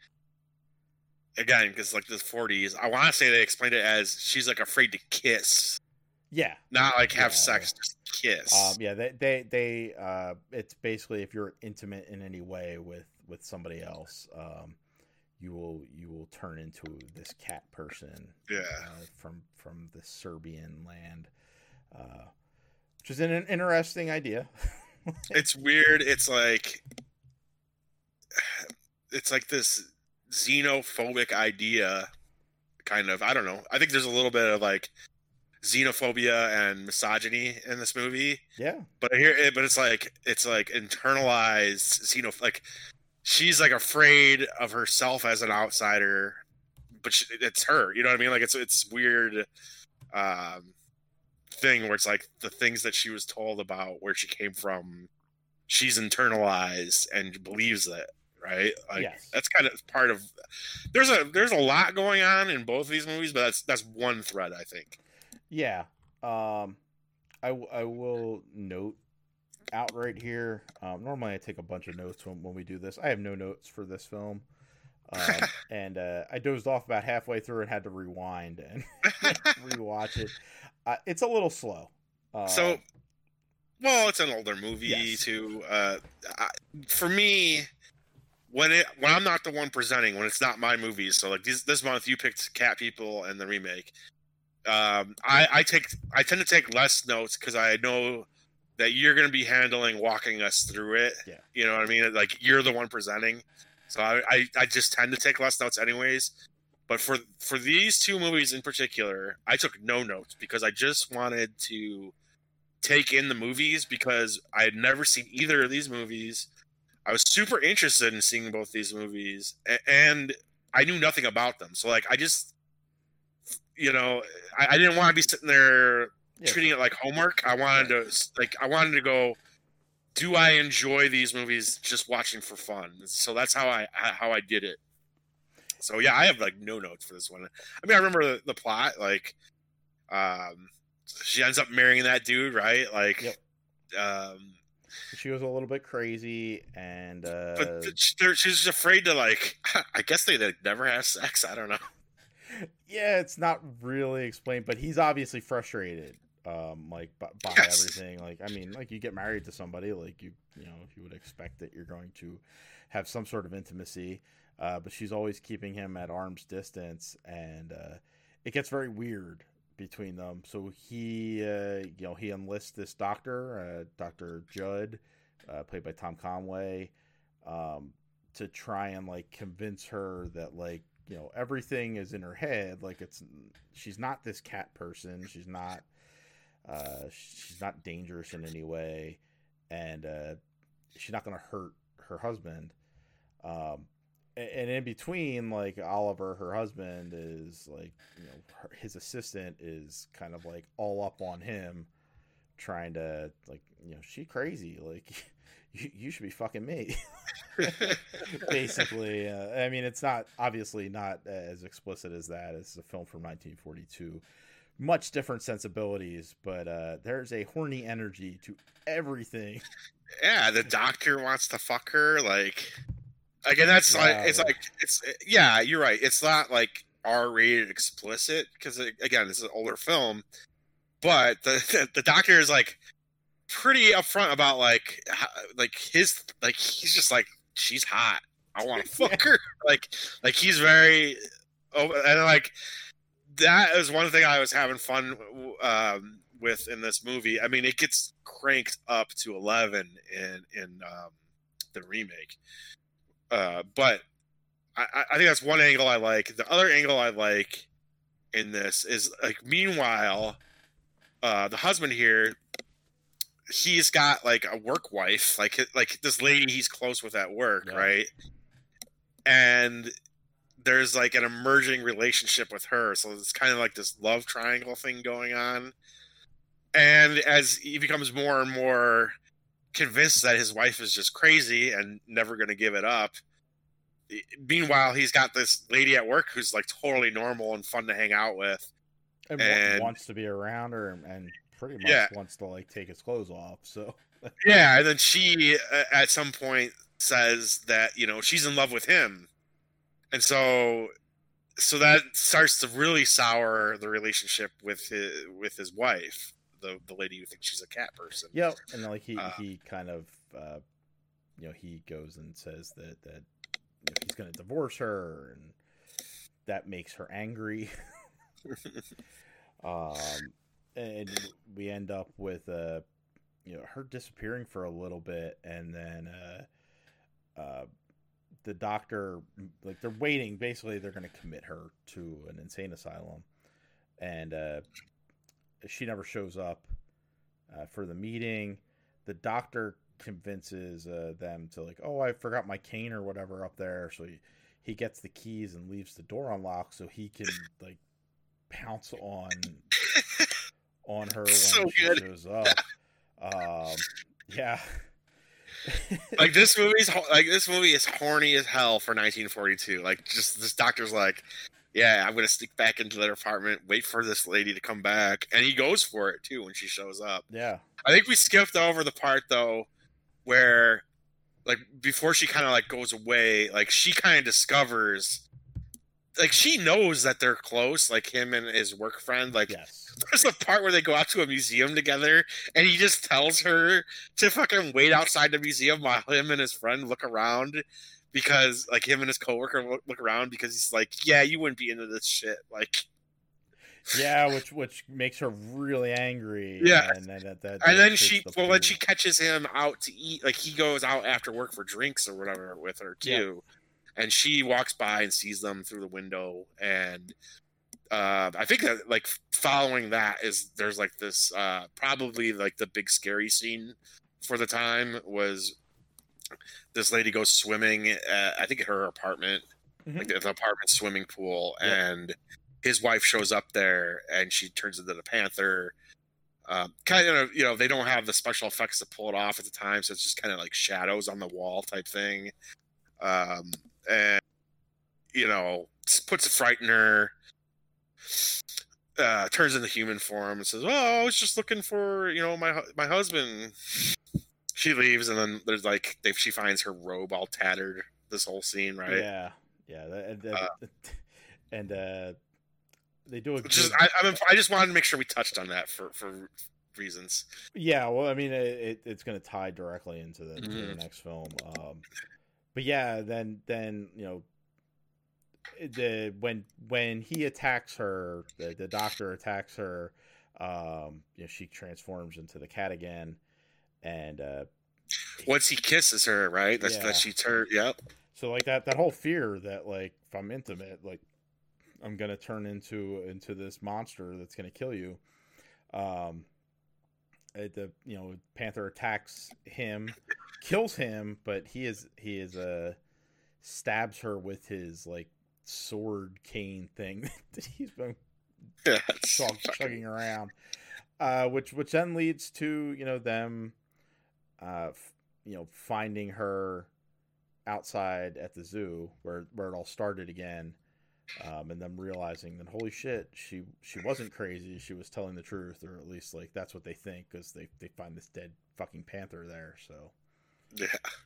Again, because like the forties, I want to say they explained it as she's like afraid to kiss, Yeah. not like have Yeah. sex, just kiss. Um, yeah, they, they, they, uh, it's basically if you're intimate in any way with, with somebody else, um, you will, you will turn into this cat person, Yeah. uh, from, from the Serbian land, uh, which is an, an interesting idea. It's weird. It's like, it's like this xenophobic idea, kind of. I don't know. I think there's a little bit of like xenophobia and misogyny in this movie. Yeah. But here, but it's like it's like internalized xenoph. Like she's like afraid of herself as an outsider, but she, it's her. You know what I mean? Like it's it's weird um, thing where it's like the things that she was told about where she came from, she's internalized and believes it. Right, like Yes. that's kind of part of. There's a there's a lot going on in both of these movies, but that's that's one thread, I think. Yeah. Um, I, w- I will note out right here. Um, normally I take a bunch of notes when, when we do this. I have no notes for this film. Um, and uh, I dozed off about halfway through and had to rewind and rewatch it. Uh, it's a little slow. Uh, So, well, it's an older movie Yes. too. Uh, I, for me, when it when I'm not the one presenting, when it's not my movies, so like this this month you picked Cat People and the remake. Um, I, I take I tend to take less notes because I know that you're going to be handling walking us through it. Yeah. You know what I mean? Like you're the one presenting, so I, I, I just tend to take less notes anyways. But for for these two movies in particular, I took no notes because I just wanted to take in the movies because I had never seen either of these movies. I was super interested in seeing both these movies, and I knew nothing about them. So like I just. You know, I, I didn't want to be sitting there Yeah. treating it like homework. I wanted to like I wanted to go. Do I enjoy these movies just watching for fun? So that's how I how I did it. So yeah, I have like no notes for this one. I mean, I remember the, the plot. Like, um, she ends up marrying that dude, right? Like, Yep. um, she was a little bit crazy, and uh, but th- they're- she's afraid to like. I guess they like, never have sex. I don't know. yeah, it's not really explained, but he's obviously frustrated, um, like by, by Yes. everything. Like, I mean, like you get married to somebody, like you, you know, you would expect that you're going to have some sort of intimacy, uh, but she's always keeping him at arm's distance, and uh, it gets very weird between them. So he, uh, you know, he enlists this doctor, uh, Doctor Judd, uh, played by Tom Conway, um, to try and like convince her that like, you know, everything is in her head. Like it's, she's not this cat person. She's not, Uh, she's not dangerous in any way, and uh, she's not going to hurt her husband. Um, and, and in between, like Oliver, her husband, is like, you know, her, his assistant is kind of like all up on him, trying to like, you know, she crazy, like you, you should be fucking me. Basically, uh, I mean, it's not obviously not as explicit as that. It's a film from nineteen forty-two. Much different sensibilities, but uh, there's a horny energy to everything. Yeah, the doctor wants to fuck her. Like, again, that's Yeah, like it's yeah. like it's yeah. You're right. It's not like R-rated explicit because again, this is an older film. But the the, the doctor is like pretty upfront about like how, like his like he's just like she's hot. I want to fuck her. Like like he's very oh and like. That is one thing I was having fun um, with in this movie. I mean, it gets cranked up to eleven in in um, the remake, uh, but I, I think that's one angle I like. The other angle I like in this is like, meanwhile, uh, the husband here, he's got like a work wife, like like this lady he's close with at work, Yeah. right? And there's like an emerging relationship with her, so it's kind of like this love triangle thing going on. And as he becomes more and more convinced that his wife is just crazy and never going to give it up, meanwhile he's got this lady at work who's like totally normal and fun to hang out with, And, and wants to be around her, and, and pretty much Yeah. wants to like take his clothes off. So yeah, and then she uh, at some point says that, you know, she's in love with him. And so, so that starts to really sour the relationship with his, with his wife, the the lady who thinks she's a cat person. yeah, and like he Uh, he kind of uh, you know, he goes and says that that you know, he's going to divorce her, and that makes her angry. um, and we end up with uh, you know, her disappearing for a little bit, and then uh, uh. the doctor, like, they're waiting. Basically, they're going to commit her to an insane asylum, and uh, she never shows up uh, for the meeting. The doctor convinces uh, them to like, oh, I forgot my cane or whatever up there, so he, he gets the keys and leaves the door unlocked so he can like pounce on on her when So she good. shows up. Um, yeah. Like this movie's ho- like this movie is horny as hell for nineteen forty-two. Like, just this doctor's like, yeah, I'm gonna sneak back into their apartment, wait for this lady to come back, and he goes for it too when she shows up. Yeah. I think we skipped over the part though where, like, before she kind of like goes away, like she kind of discovers, like she knows that they're close, like him and his work friend. Like, Yes. there's a part where they go out to a museum together, and he just tells her to fucking wait outside the museum while him and his friend look around, because like him and his coworker look, look around because he's like, yeah, you wouldn't be into this shit. Like, Yeah, which which makes her really angry. Yeah. and then that, that and then takes she, the well, then fuel. she catches him out to eat. Like, he goes out after work for drinks or whatever with her too, and she walks by and sees them through the window. And uh, I think that like following that is there's like this uh, probably like the big scary scene for the time was this lady goes swimming at, I think, at her apartment, Mhm. like the apartment swimming pool, Yep. and his wife shows up there and she turns into the panther. Um, kind of, you know, they don't have the special effects to pull it off at the time, so it's just kind of like shadows on the wall type thing. Um, and you know, puts a fright in her. Uh, turns into human form and says, "Oh, I was just looking for, you know, my hu- my husband." She leaves, and then there's like they, she finds her robe all tattered. This whole scene, right? Yeah, yeah, that, and, that- Uh, and uh, they do a Which is, good- I, I'm, I just wanted to make sure we touched on that for for reasons. yeah. Well, I mean, it, it, it's going to tie directly into the, to the Mhm. next film. Um, but yeah, then then you know, the when when he attacks her, the, the doctor attacks her. Um, you know, she transforms into the cat again, and uh, Once he kisses her, right? That's Yeah. that she turned. Yep. so like that that whole fear that like if I'm intimate, like I'm gonna turn into into this monster that's gonna kill you. Um, uh, the you know Panther attacks him, kills him, but he is he is uh stabs her with his like sword cane thing that he's been Yeah, chug, chugging around, uh, which which then leads to you know them, uh, f- you know finding her outside at the zoo where where it all started again. Um, and them realizing that holy shit, she she wasn't crazy. She was telling the truth, or at least like that's what they think because they they find this dead fucking panther there. So yeah.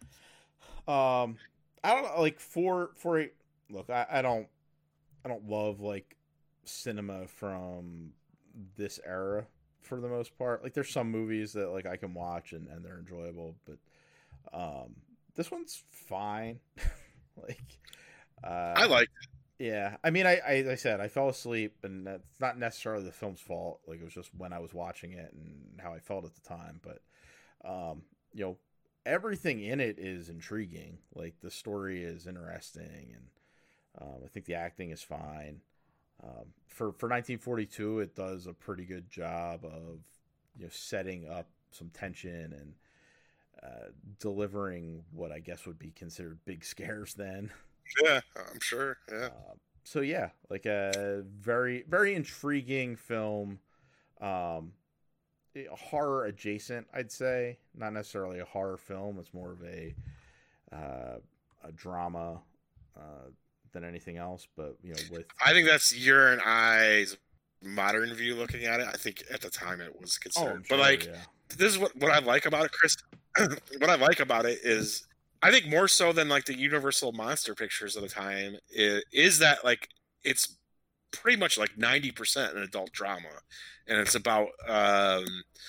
um, I don't know, like for for a look. I, I don't I don't love like cinema from this era for the most part. Like there's some movies that like I can watch and, and they're enjoyable, but um, this one's fine. like uh, I like it. Yeah, I mean, I, I as I said, I fell asleep, and that's not necessarily the film's fault. Like it was just when I was watching it and how I felt at the time. But, um, you know, everything in it is intriguing. Like the story is interesting, and um, I think the acting is fine. Um, for for nineteen forty-two, it does a pretty good job of you know setting up some tension and uh, delivering what I guess would be considered big scares then. Yeah, I'm sure. Yeah. Uh, so yeah, like a very very intriguing film, um, horror adjacent, I'd say. Not necessarily a horror film. It's more of a uh, a drama uh, than anything else. But you know, with I think that's your and I's modern view looking at it. I think at the time it was oh, considered, I'm sure, but like yeah. this is what what I like about it, Chris. What I like about it is. I think more so than like the Universal monster pictures of the time is, is that like it's pretty much like ninety percent an adult drama, and it's about um,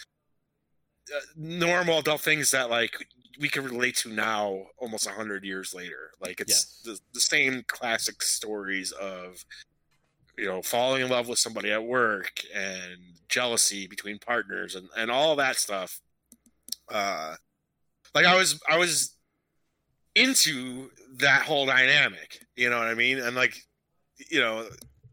uh, normal adult things that like we can relate to now, almost a hundred years later. Like it's Yes. the, the same classic stories of you know falling in love with somebody at work and jealousy between partners and and all that stuff. Uh, like I was I was. into that whole dynamic, you know what I mean? And like, you know,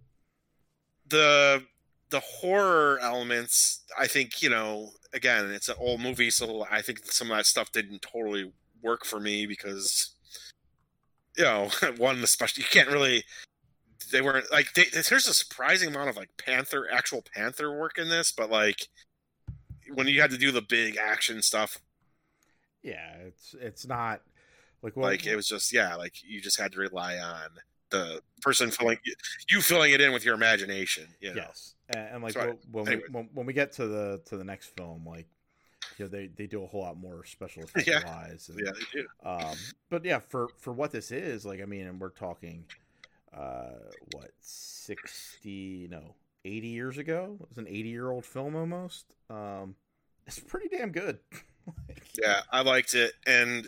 the the horror elements, I think, you know, again, it's an old movie, so I think some of that stuff didn't totally work for me because, you know, one especially you can't really. They weren't like they, there's a surprising amount of like panther, actual panther work in this, but like when you had to do the big action stuff, Yeah, it's it's not like what, like it was just yeah, like you just had to rely on the person filling you filling it in with your imagination. You know? yes, and, and like Sorry. when Anyway. we when, when we get to the to the next film, like you know they, they do a whole lot more special effects Yeah. wise. And, Yeah, they do. Um, but yeah, for for what this is, like I mean, and we're talking, uh, what sixty no eighty years ago? It was an eighty year old film almost. Um, it's pretty damn good. like, Yeah, I liked it, and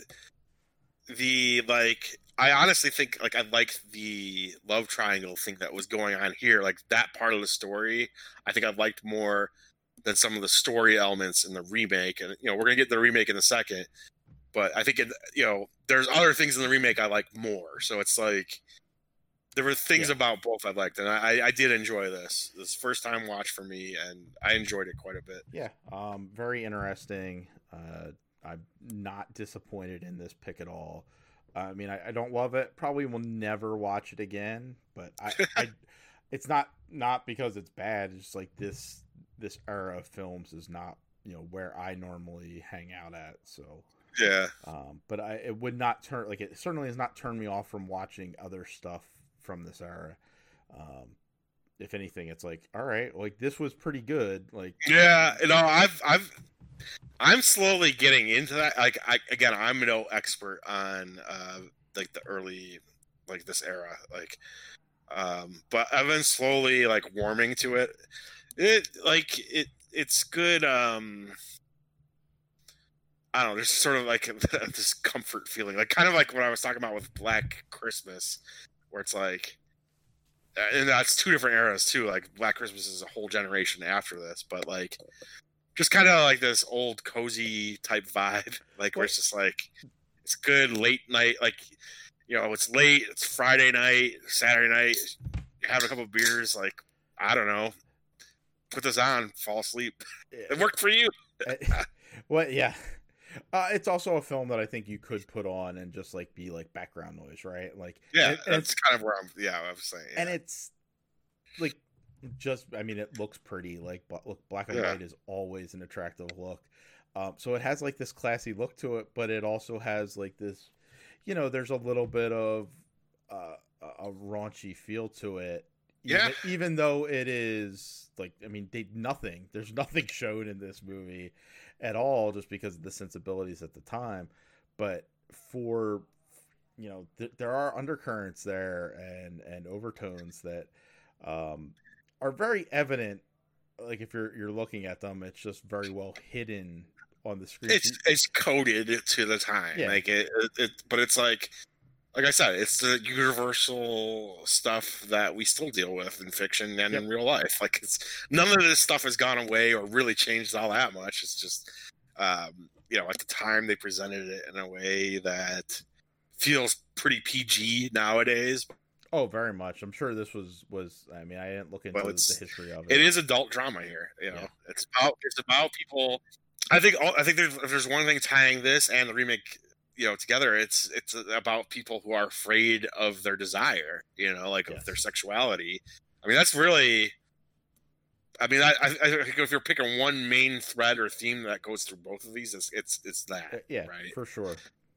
the like. I honestly think like I like the love triangle thing that was going on here. Like that part of the story, I think I liked more than some of the story elements in the remake. And you know, we're gonna get the remake in a second, but I think it, you know, there's other things in the remake I like more. So it's like there were things Yeah. about both I liked, and I, I did enjoy this. This first time watch for me, and I enjoyed it quite a bit. Yeah, um, very interesting. Uh, I'm not disappointed in this pick at all. I mean, I, I don't love it. Probably will never watch it again. But I, I it's not not because it's bad. It's just like this this era of films is not you know where I normally hang out at. So, Yeah, um, but I it would not turn like it certainly has not turned me off from watching other stuff from this era. Um, if anything, it's like all right, like this was pretty good. Like yeah. You know, I've I've. I'm slowly getting into that. Like, I, again, I'm no expert on uh, like the early, like this era. Like, um, but I've been slowly like warming to it. It like it. It's good. Um, I don't know. There's sort of like this comfort feeling, like kind of like what I was talking about with Black Christmas, where it's like, and that's two different eras too. Like Black Christmas is a whole generation after this, but like. Just kind of like this old cozy type vibe, like where it's just like it's good late night, like you know it's late, it's Friday night, Saturday night, you're having a couple of beers, like I don't know, put this on, fall asleep. It worked for you. Well, yeah. Uh, it's also a film that I think you could put on and just like be like background noise, right? Like, Yeah, and, and that's it's, kind of where I'm. Yeah, I was saying. Yeah. and it's like just, I mean, it looks pretty. Like, bl- look, black and Yeah. white is always an attractive look. Um, so it has like this classy look to it, but it also has like this, you know, there's a little bit of uh, a raunchy feel to it. Yeah. Even, even though it is like, I mean, they nothing. There's nothing shown in this movie at all, just because of the sensibilities at the time. But for, you know, th- there are undercurrents there and and overtones that um, are very evident. Like if you're you're looking at them, it's just very well hidden on the screen. it's it's coded to the time, Yeah. like it, it, it. But it's like, like I said, it's the universal stuff that we still deal with in fiction and Yep. in real life. Like it's none of this stuff has gone away or really changed all that much. It's just, um, you know, at the time they presented it in a way that feels pretty P G nowadays. Oh, very much. I'm sure this was was. I mean, I didn't look into Well, the it's- history of it. It is adult drama here. You know, Yeah. it's about it's about people. I think all, I think there's, if there's one thing tying this and the remake, you know, together, it's it's about people who are afraid of their desire. You know, like Yes. of their sexuality. I mean, that's really. I mean, I, I, I think if you're picking one main thread or theme that goes through both of these, it's it's it's Uh, that. yeah, right. for sure.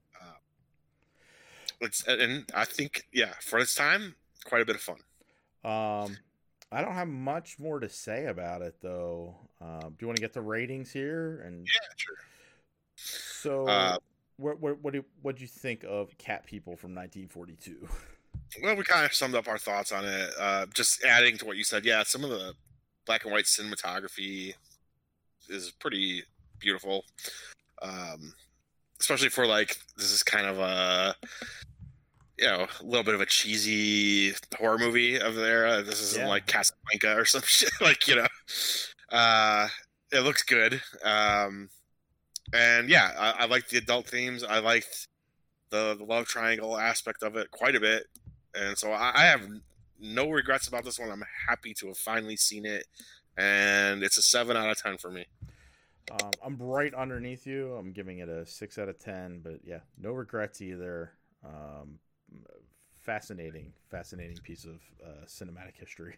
It's and I think yeah, for its time, quite a bit of fun. Um, I don't have much more to say about it though. Um, do you want to get the ratings here? And Yeah, sure. so, Uh, what what what do what do you think of Cat People from nineteen forty-two? Well, we kind of summed up our thoughts on it. Uh, just adding to what you said, yeah, some of the black and white cinematography is pretty beautiful, um, especially for like this is kind of a you know a little bit of a cheesy horror movie of there. Uh, this isn't Yeah. like Casablanca or some shit. Like you know, uh, it looks good, um, and yeah, I, I liked the adult themes. I liked the, the love triangle aspect of it quite a bit. And so I, I have no regrets about this one. I'm happy to have finally seen it, and it's a seven out of ten for me. Um, I'm right underneath you. I'm giving it a six out of ten. But yeah, no regrets either. Um, fascinating, fascinating piece of uh, cinematic history.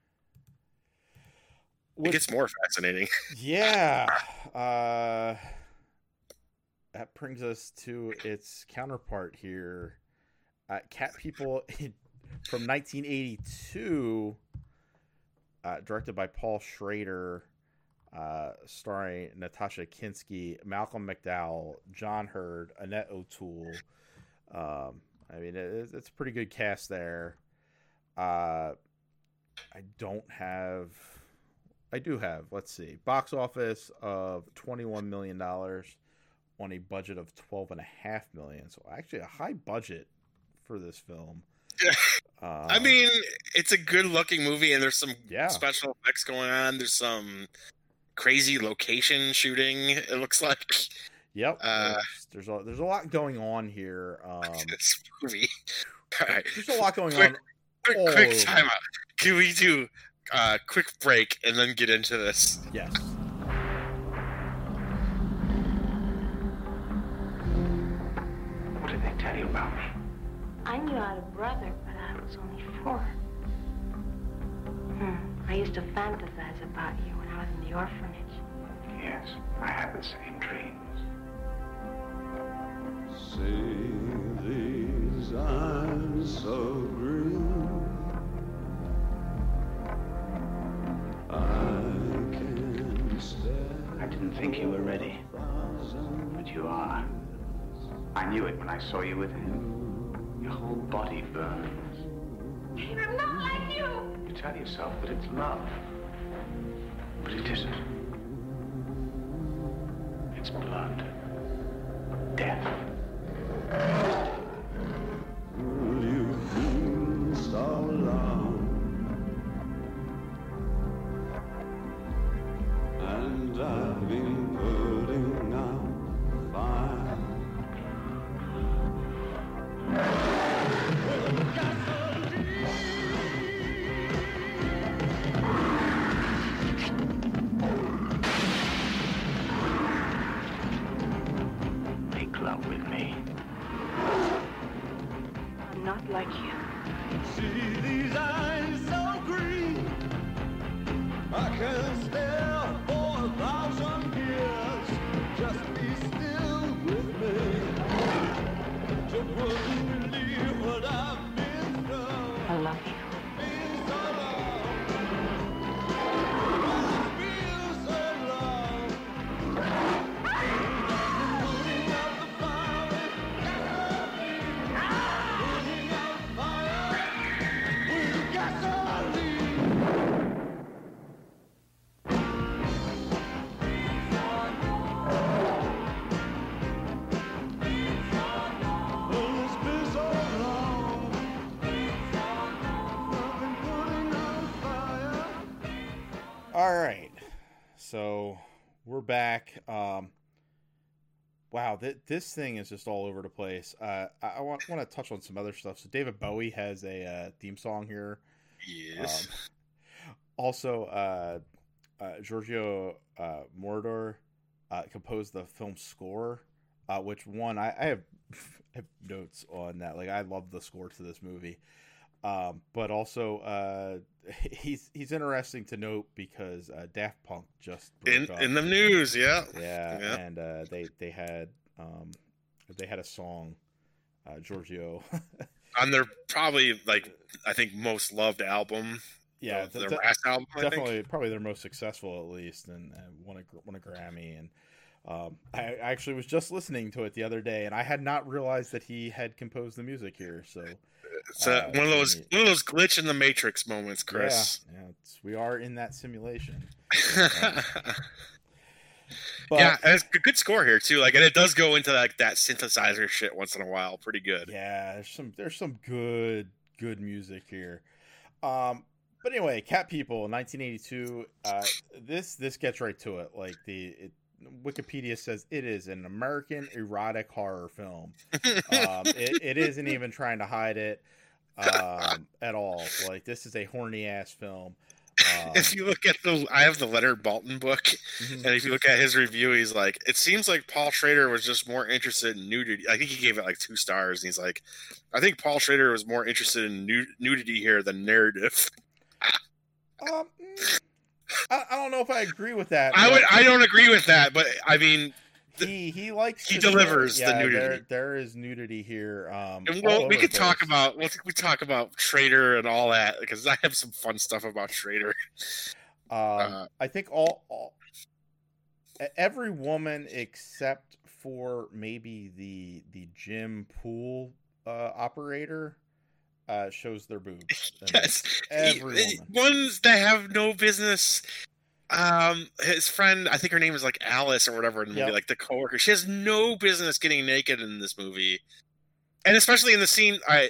It gets more fascinating. Yeah. Uh, that brings us to its counterpart here. Uh, Cat People in, from nineteen eighty-two, uh, directed by Paul Schrader, uh, starring Natasha Kinski, Malcolm McDowell, John Hurd, Annette O'Toole. Um, I mean, it, it's a pretty good cast there. Uh, I don't have... I do have, let's see, box office of twenty-one million dollars on a budget of twelve point five million dollars. So actually a high budget for this film. Um, I mean, it's a good looking movie, and there's some Yeah. special effects going on. There's some crazy location shooting, it looks like. Yep. uh, there's, there's, a, there's a lot going on here. Um, This movie. All right. there's a lot going Quick- on. Quick, all quick over. time out. Can we do a uh, quick break and then get into this? Yes. What did they tell you about me? I knew I had a brother, but I was only four. Hmm. I used to fantasize about you when I was in the orphanage. Yes, I had the same dreams. See these eyes so green. I can stare. I didn't think you were ready, but you are. I knew it when I saw you with him. Your whole body burns. I'm not like you! You tell yourself that it's love, but it isn't. It's blood. Death. You've been so long, and I've been putting out fire. All right, so we're back. Um, wow, th- this thing is just all over the place. Uh, I, I want want to touch on some other stuff. So David Bowie has a uh, theme song here. Yes. Um, also, uh, uh, Giorgio uh, Moroder uh, composed the film score, uh, which one I, I have, I have notes on that. Like, I love the score to this movie. Um, but also, uh, he's he's interesting to note because uh, Daft Punk just broke In up. in the news, yeah. Yeah, Yeah. and uh, they they had um, they had a song, uh, Giorgio. On their probably like I think most loved album. Yeah, their th- last album. I definitely think. probably their most successful at least, and, and won a won a Grammy. And um, I, I actually was just listening to it the other day, and I had not realized that he had composed the music here. So It's uh, uh, one of those neat. one of those glitch in the matrix moments, Chris. yeah, yeah it's, we are in that simulation. Yeah, But, yeah, and it's a good score here too. Like, and it does go into like that synthesizer shit once in a while. Pretty good. Yeah, there's some there's some good good music here. Um, but anyway, Cat People, nineteen eighty-two. Uh, this this gets right to it. Like the it, Wikipedia says it is an American erotic horror film. Um, it, it isn't even trying to hide it um, at all. Like, this is a horny ass film. Um, If you look at the, I have the Leonard Bolton book, mhm. and if you look at his review, he's like, it seems like Paul Schrader was just more interested in nudity. I think he gave it like two stars, and he's like, I think Paul Schrader was more interested in nu- nudity here than narrative. um, mm, I, I don't know if I agree with that. I but- would, I don't agree with that, but I mean, He he likes He to show- delivers the yeah, nudity. There, there is nudity here. Um, and all we'll, over we the could talk place. about, we'll, we talk about Schrader and all that because I have some fun stuff about Schrader. Um, uh, I think all, all e- every woman except for maybe the the gym pool uh, operator uh, shows their boobs. And Yes, every He- woman. ones that have no business. Um, his friend, I think her name is like Alice or whatever in the movie, Yep. like the coworker. She has no business getting naked in this movie, and especially in the scene. I,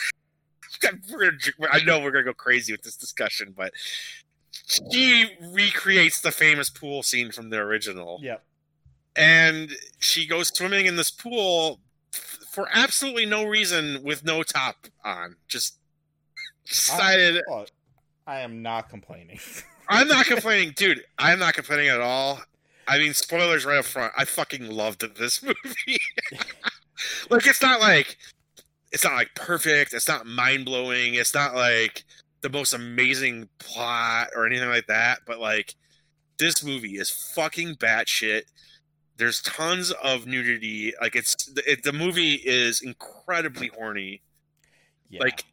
we're gonna, I know we're gonna go crazy with this discussion, but she recreates the famous pool scene from the original, Yep. and she goes swimming in this pool f- for absolutely no reason with no top on. Just decided. I, oh, I am not complaining. I'm not complaining, dude. I'm not complaining at all. I mean, spoilers right up front. I fucking loved this movie. Like, it's not like it's not like perfect. It's not mind blowing. It's not like the most amazing plot or anything like that. But like, this movie is fucking batshit. There's tons of nudity. Like, it's it, the movie is incredibly horny. Yeah. Like,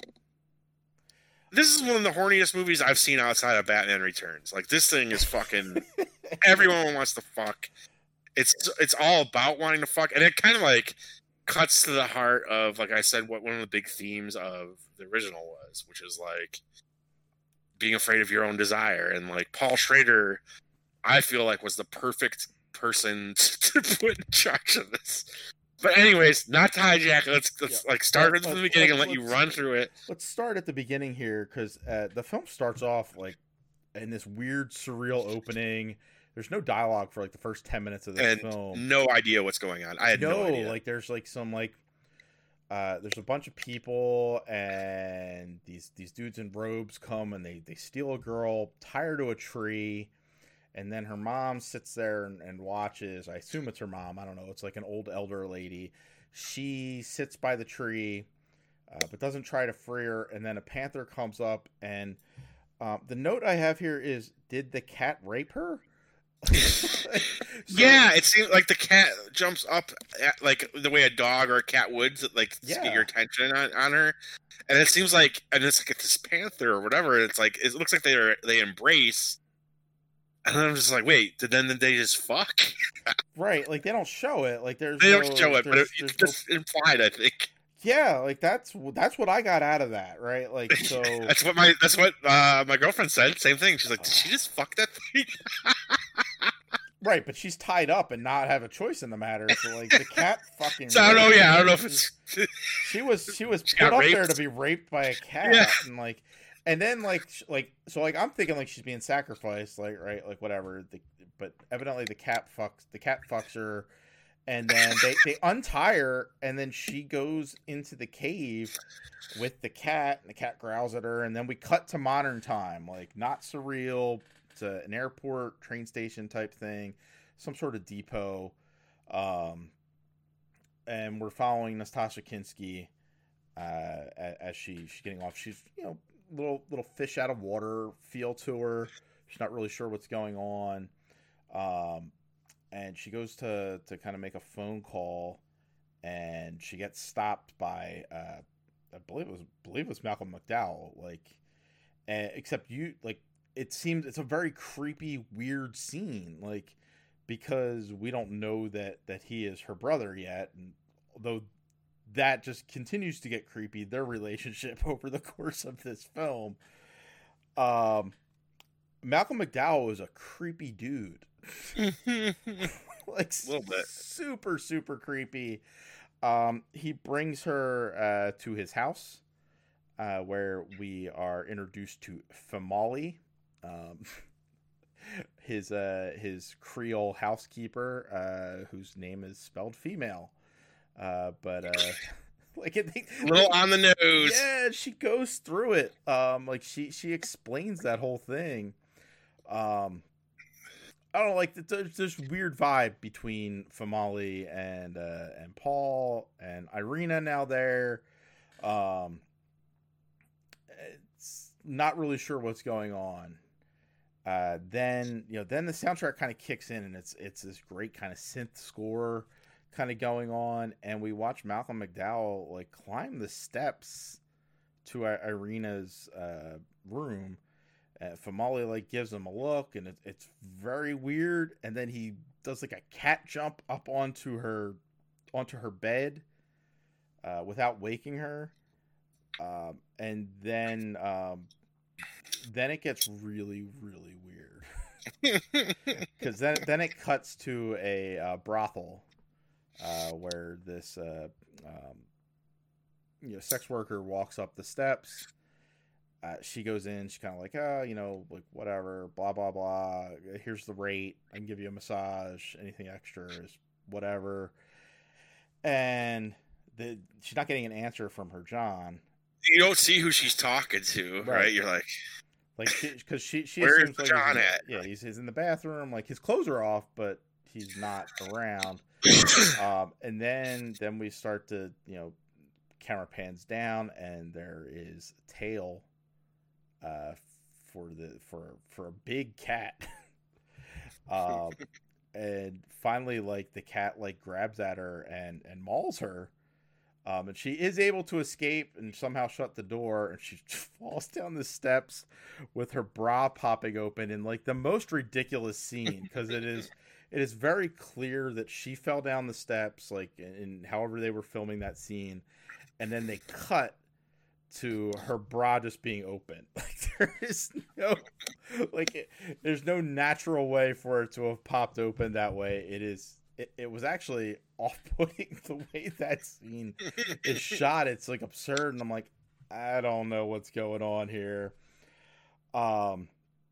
this is one of the horniest movies I've seen outside of Batman Returns. Like, this thing is fucking. Everyone wants to fuck. It's it's all about wanting to fuck, and it kind of like cuts to the heart of, like I said, what one of the big themes of the original was, which is like being afraid of your own desire. And like Paul Schrader, I feel like was the perfect person to put in charge of this. But anyways, not to hijack. Let's, let's Yeah. like start Let- from the let's- beginning and let's- let you let's- run through it. Let's start at the beginning here because uh, the film starts off like in this weird, surreal opening. There's no dialogue for like the first ten minutes of this And film. no idea what's going on. I had no, idea. like there's like some like uh there's a bunch of people and these these dudes in robes come and they they steal a girl, tie her to a tree, and then her mom sits there and, and watches. I assume it's her mom. I don't know. It's like an old elder lady. She sits by the tree, uh, but doesn't try to free her. And then a panther comes up, and um, the note I have here is, "Did the cat rape her?" So- Yeah, it seems like the cat jumps up at, like the way a dog or a cat would, like to Yeah. get your attention on, on her, and it seems like, and it's like this panther or whatever. And it's like it looks like they are they embrace, and I'm just like, wait, did then they just fuck? Right, like they don't show it. Like there's They no, don't show it, but it, there's- it's there's just implied. I think no- yeah, like that's that's what I got out of that, right? Like so, that's what my that's what uh, my girlfriend said. Same thing. She's like, did she just fuck that thing? right, but she's tied up and not have a choice in the matter. So like the cat fucking. So I don't know. raped Yeah, I her. don't know if it's. She was she was She put got up there raped? to be raped by a cat, Yeah. and like, and then like sh- like so like I'm thinking like she's being sacrificed, like right, like whatever. The, but evidently the cat fucks the cat fucks her, and then they they untie her, and then she goes into the cave with the cat, and the cat growls at her, and then we cut to modern time, like not surreal. It's a, an airport, train station type thing, some sort of depot, um, and we're following Natasha Kinski uh, as she she's getting off. She's you know little little fish out of water feel to her. She's not really sure what's going on, um, and she goes to to kind of make a phone call, and she gets stopped by uh, I believe it was I believe it was Malcolm McDowell. Like, uh, except you like. It seems it's a very creepy, weird scene, like because we don't know that that he is her brother yet, and although that just continues to get creepy, their relationship over the course of this film. Um, Malcolm McDowell is a creepy dude, like a little bit super super creepy. Um, he brings her uh, to his house, uh, where we are introduced to Famali. Um, his uh his Creole housekeeper, uh, whose name is spelled female, uh, but uh, like it, a little on the nose. Yeah, she goes through it. Um, like she she explains that whole thing. Um, I don't know, like there's this weird vibe between Famali and uh and Paul and Irina now there. Um, it's not really sure what's going on. Uh, then you know, then the soundtrack kind of kicks in, and it's it's this great kind of synth score kind of going on, and we watch Malcolm McDowell like climb the steps to I- Irina's uh, room. Uh, Famali like gives him a look, and it, it's very weird. And then he does like a cat jump up onto her onto her bed uh, without waking her, um, and then. Um, Then it gets really, really weird because then then it cuts to a uh, brothel uh, where this uh, um, you know sex worker walks up the steps. Uh, she goes in. She's kind of like, oh, you know, like whatever, blah blah blah. Here's the rate. I can give you a massage. Anything extra is whatever. And the she's not getting an answer from her John. You don't see who she's talking to, right? right? You're like. Like, because she, she, she where's assumes like John he's, at? Yeah, he's, he's in the bathroom. Like his clothes are off, but he's not around. um, and then then we start to you know, camera pans down, and there is a tail, uh, for the for for a big cat. um, and finally, like the cat like grabs at her and and mauls her. Um, and she is able to escape and somehow shut the door, and she falls down the steps with her bra popping open in like the most ridiculous scene, because it is it is very clear that she fell down the steps, like in however they were filming that scene, and then they cut to her bra just being open. Like there is no like it, there's no natural way for it to have popped open that way. It is. It, it was actually off-putting the way that scene is shot. It's like absurd, and I'm like, I don't know what's going on here. Um,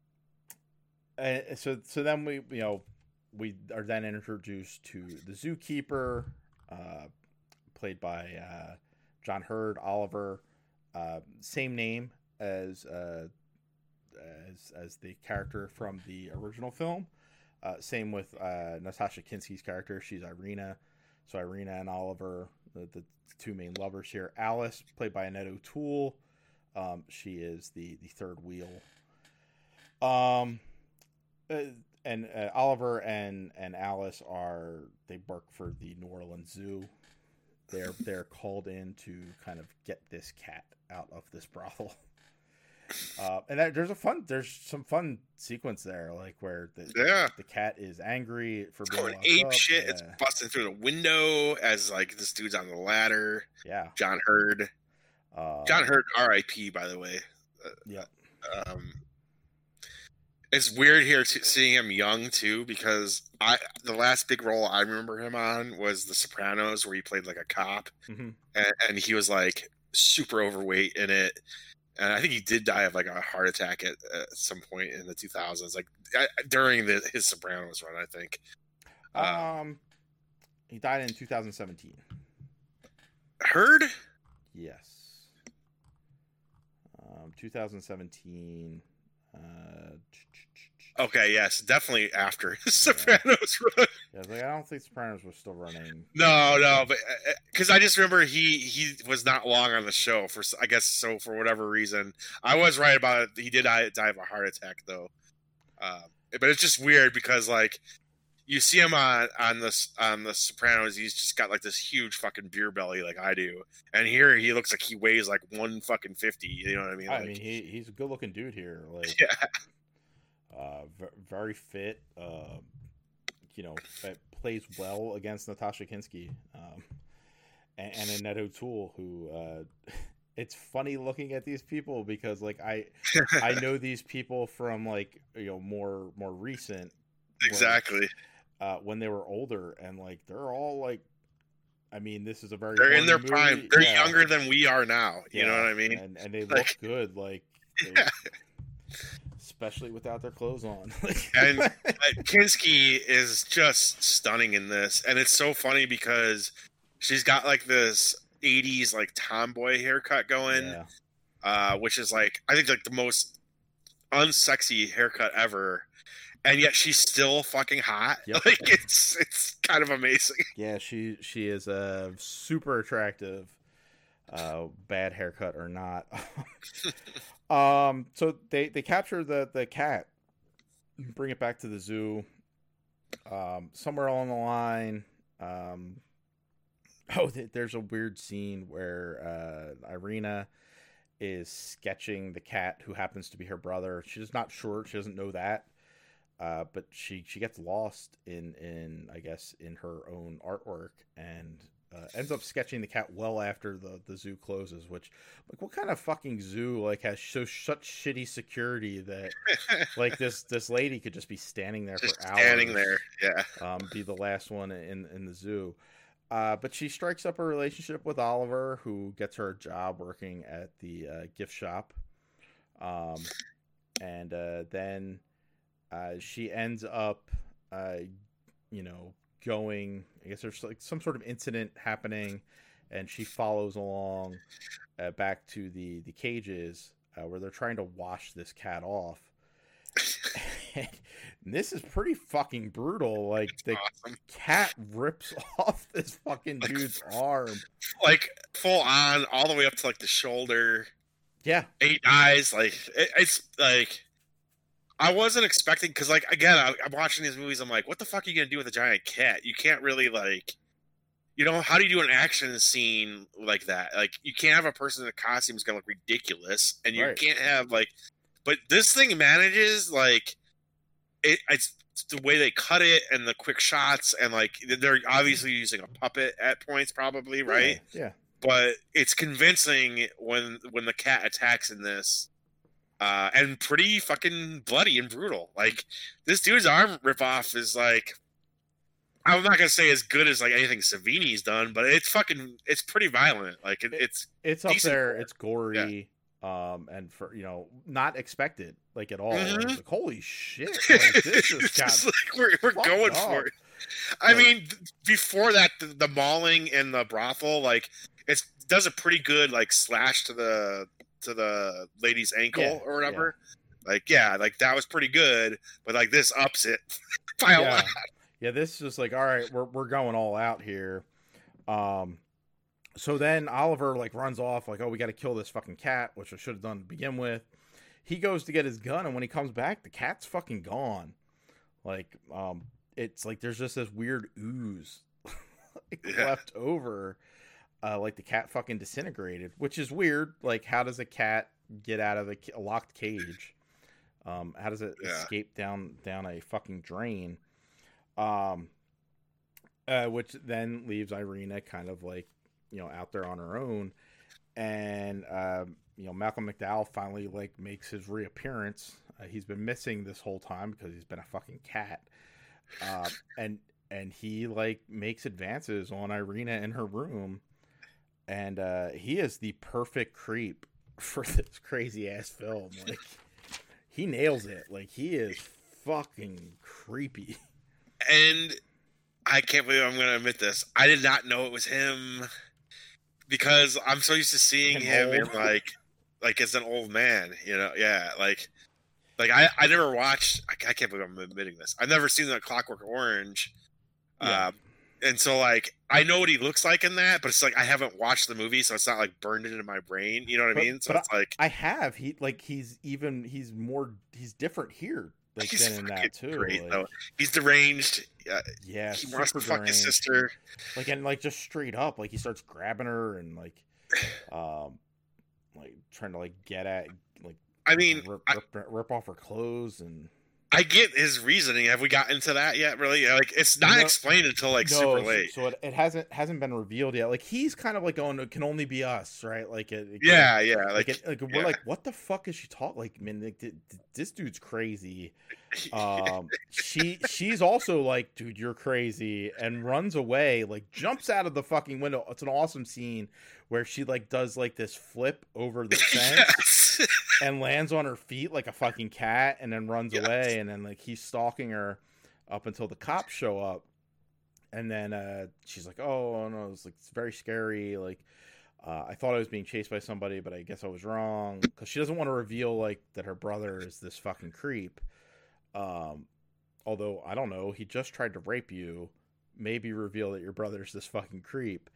and so so then we you know we are then introduced to the zookeeper, uh, played by uh, John Hurd Oliver, uh, same name as uh, as as the character from the original film. Uh, same with uh, Natasha Kinski's character. She's Irina. So Irina and Oliver, the, the two main lovers here. Alice, played by Annette O'Toole. Um, she is the, the third wheel. Um, uh, and uh, Oliver and, and Alice are, they work for the New Orleans Zoo. They're, they're called in to kind of get this cat out of this brothel. Uh, and that, there's a fun, there's some fun sequence there, like where the yeah. the cat is angry for being going locked ape up. shit. Yeah. It's busting through the window as like this dude's on the ladder. Yeah, John Hurd. uh, John Hurd, R I P by the way. Uh, yeah. Um, it's weird here t- seeing him young too, because I the last big role I remember him on was The Sopranos, where he played like a cop, Mm-hmm. and, and he was like super overweight in it. and I think he did die of like a heart attack at, at some point in the two thousands, like during the his Sopranos run, I think. Um, um he died in two thousand seventeen. Heard? Yes. Um, two thousand seventeen. Uh, okay, yes, definitely after Sopranos run. Yeah, like, I don't think Sopranos was still running. No, no, but because I just remember he he was not long on the show for I guess so for whatever reason. I was right about it. He did die, die of a heart attack though. Um, but it's just weird because like you see him on on the on the Sopranos, he's just got like this huge fucking beer belly like I do, and here he looks like he weighs like one fucking fifty. You know what I mean? I like, mean, he he's a good looking dude here. Like, yeah, uh, v- very fit. Uh, you know, plays well against Natasha Kinski, um, and, and Annette O'Toole, who. Uh, It's funny looking at these people because, like, I I know these people from like you know more more recent. Exactly. Like, uh, when they were older, and like they're all like, I mean, this is a very they're in their movie. prime. They're yeah. younger than we are now. You yeah. know what I mean? And, and they like, look good, like, they, yeah. especially without their clothes on. And uh, Kinski is just stunning in this, and it's so funny because she's got like this eighties like tomboy haircut going, yeah. uh, which is like I think like the most unsexy haircut ever, and yet she's still fucking hot. Yep. Like it's it's kind of amazing. Yeah, she she is a uh, super attractive, uh, bad haircut or not. um, so they they capture the the cat, bring it back to the zoo. Um, somewhere along the line, um. Oh, there's a weird scene where uh, Irina is sketching the cat who happens to be her brother. She's not sure. She doesn't know that. Uh, but she, she gets lost in, in, I guess, in her own artwork and uh, ends up sketching the cat well after the, the zoo closes, which, like, what kind of fucking zoo, like, has so such shitty security that, like, this, this lady could just be standing there just for hours. Standing there, yeah. Um, be the last one in, in the zoo. Uh, but she strikes up a relationship with Oliver, who gets her a job working at the uh, gift shop. Um, and uh, then uh, she ends up, uh, you know, going, I guess there's like some sort of incident happening, and she follows along uh, back to the, the cages uh, where they're trying to wash this cat off. And this is pretty fucking brutal. Like, the awesome. cat rips off this fucking like, dude's arm, like full on, all the way up to like the shoulder. Yeah, eight eyes. Like it, it's like I wasn't expecting because, like, again, I, I'm watching these movies. I'm like, what the fuck are you gonna do with a giant cat? You can't really like, you know, how do you do an action scene like that? Like, you can't have a person in a costume who's gonna look ridiculous, and you right. can't have like. But this thing manages, like, it, it's the way they cut it and the quick shots, and, like, they're obviously using a puppet at points, probably, right? Yeah. yeah. But it's convincing when when the cat attacks in this, uh, and pretty fucking bloody and brutal. Like, this dude's arm ripoff is, like, I'm not gonna say as good as, like, anything Savini's done, but it's fucking, it's pretty violent. Like, it, it's It's up decent. there. It's gory. Yeah. Um, and for, you know, not expected, like, at all. Mm-hmm. I was like, holy shit. Like, this is got like we're, we're going up. for it. I Like, mean, before that, the, the mauling in the brothel, like, it does a pretty good, like, slash to the to the lady's ankle Yeah, or whatever. Yeah. Like, yeah, like, that was pretty good, but, like, this ups it by a yeah. lot. Yeah, this is just like, all right, we're we're going all out here. Um, so then Oliver, like, runs off, like, oh, we got to kill this fucking cat, which I should have done to begin with. He goes to get his gun, and when he comes back, the cat's fucking gone. Like, um, it's like there's just this weird ooze like, Yeah. left over. Uh, like, the cat fucking disintegrated, which is weird. Like, how does a cat get out of a, a locked cage? Um, how does it Yeah. escape down down a fucking drain? Um, uh, which then leaves Irina kind of like, you know, out there on her own, and um, you know, Malcolm McDowell finally like makes his reappearance. Uh, he's been missing this whole time because he's been a fucking cat, uh, and and he like makes advances on Irina in her room, and uh, he is the perfect creep. for this crazy ass film. Like, he nails it. Like, he is fucking creepy. And I can't believe I'm going to admit this. I did not know it was him because I'm so used to seeing An him in old- like, like as an old man, you know? Yeah, like, like I, I never watched. I, I can't believe I'm admitting this. I've never seen the Clockwork Orange, Yeah. uh, and so like I know what he looks like in that, but it's like I haven't watched the movie, so it's not like burned into my brain. You know what But- I mean? So but it's like I have. He like he's even he's more he's different here like he's than in fucking that too. great like, though. He's deranged. Uh, yeah, he wants to super fuck his deranged. sister. Like, and like just straight up, like he starts grabbing her and like, um, like trying to like get at like I mean, rip, I, rip, rip off her clothes and I get his reasoning. Have we gotten into that yet? Really? Like, it's not No. explained until like No, super so- late. So it, it hasn't hasn't been revealed yet. Like he's kind of like going, it can only be us, right? Like it, it Yeah, yeah. Like, Like, it, like yeah. we're like, what the fuck is she talking? Like, man, like, th- th- this dude's crazy. Um, she she's also like, dude, you're crazy, and runs away. Like, jumps out of the fucking window. It's an awesome scene where she like does like this flip over the fence yes. and lands on her feet like a fucking cat, and then runs Yes. away. And then like he's stalking her up until the cops show up, and then uh, she's like, oh no, it's like it's very scary. Like. Uh, I thought I was being chased by somebody, but I guess I was wrong, because she doesn't want to reveal like that her brother is this fucking creep. Um, although I don't know, he just tried to rape you. Maybe reveal that your brother's this fucking creep.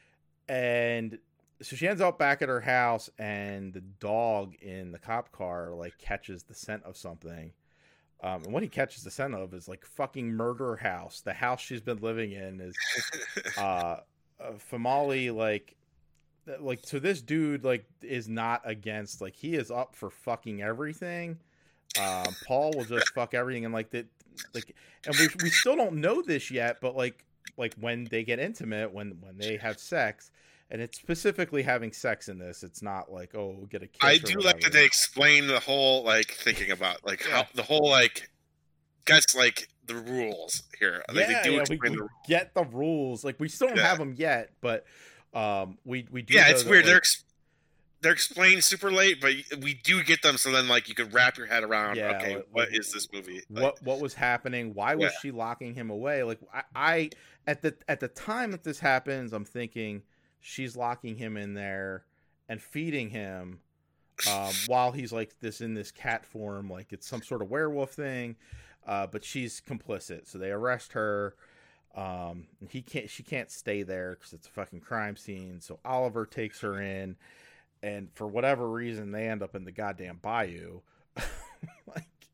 And so she ends up back at her house, and the dog in the cop car like catches the scent of something. Um, and what he catches the scent of is like fucking Murder House. The house she's been living in is uh, uh Famali like. Like, so this dude like is not against, like, he is up for fucking everything. Um, Paul will just fuck everything, and like that, like, and we we still don't know this yet, but like like when they get intimate, when when they have sex, and it's specifically having sex in this, it's not like, oh, we'll get a kiss. I or do like whatever. that they explain the whole like thinking about like Yeah. how the whole like guys like the rules here. Like, yeah, they do yeah, we, explain we the get the rules. Like, we still don't Yeah. have them yet, but um, we we do. yeah, know it's that, weird. like, they're ex- they're explained super late, but we do get them. So then, like, you can wrap your head around. Yeah, okay, like- what like, is this movie? Like, what what was happening, why was Yeah. she locking him away? Like, I, I at the at the time that this happens, I'm thinking she's locking him in there and feeding him um, while he's like this in this cat form, like it's some sort of werewolf thing, uh, but she's complicit, so they arrest her. Um, and he can't she can't stay there because it's a fucking crime scene, so Oliver takes her in, and for whatever reason they end up in the goddamn bayou. Like,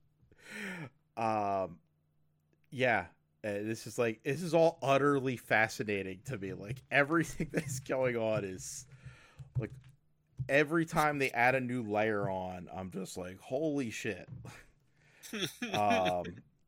um, yeah, uh, this is like this is all utterly fascinating to me. Like, everything that's going on is like, every time they add a new layer on, I'm just like, holy shit. um,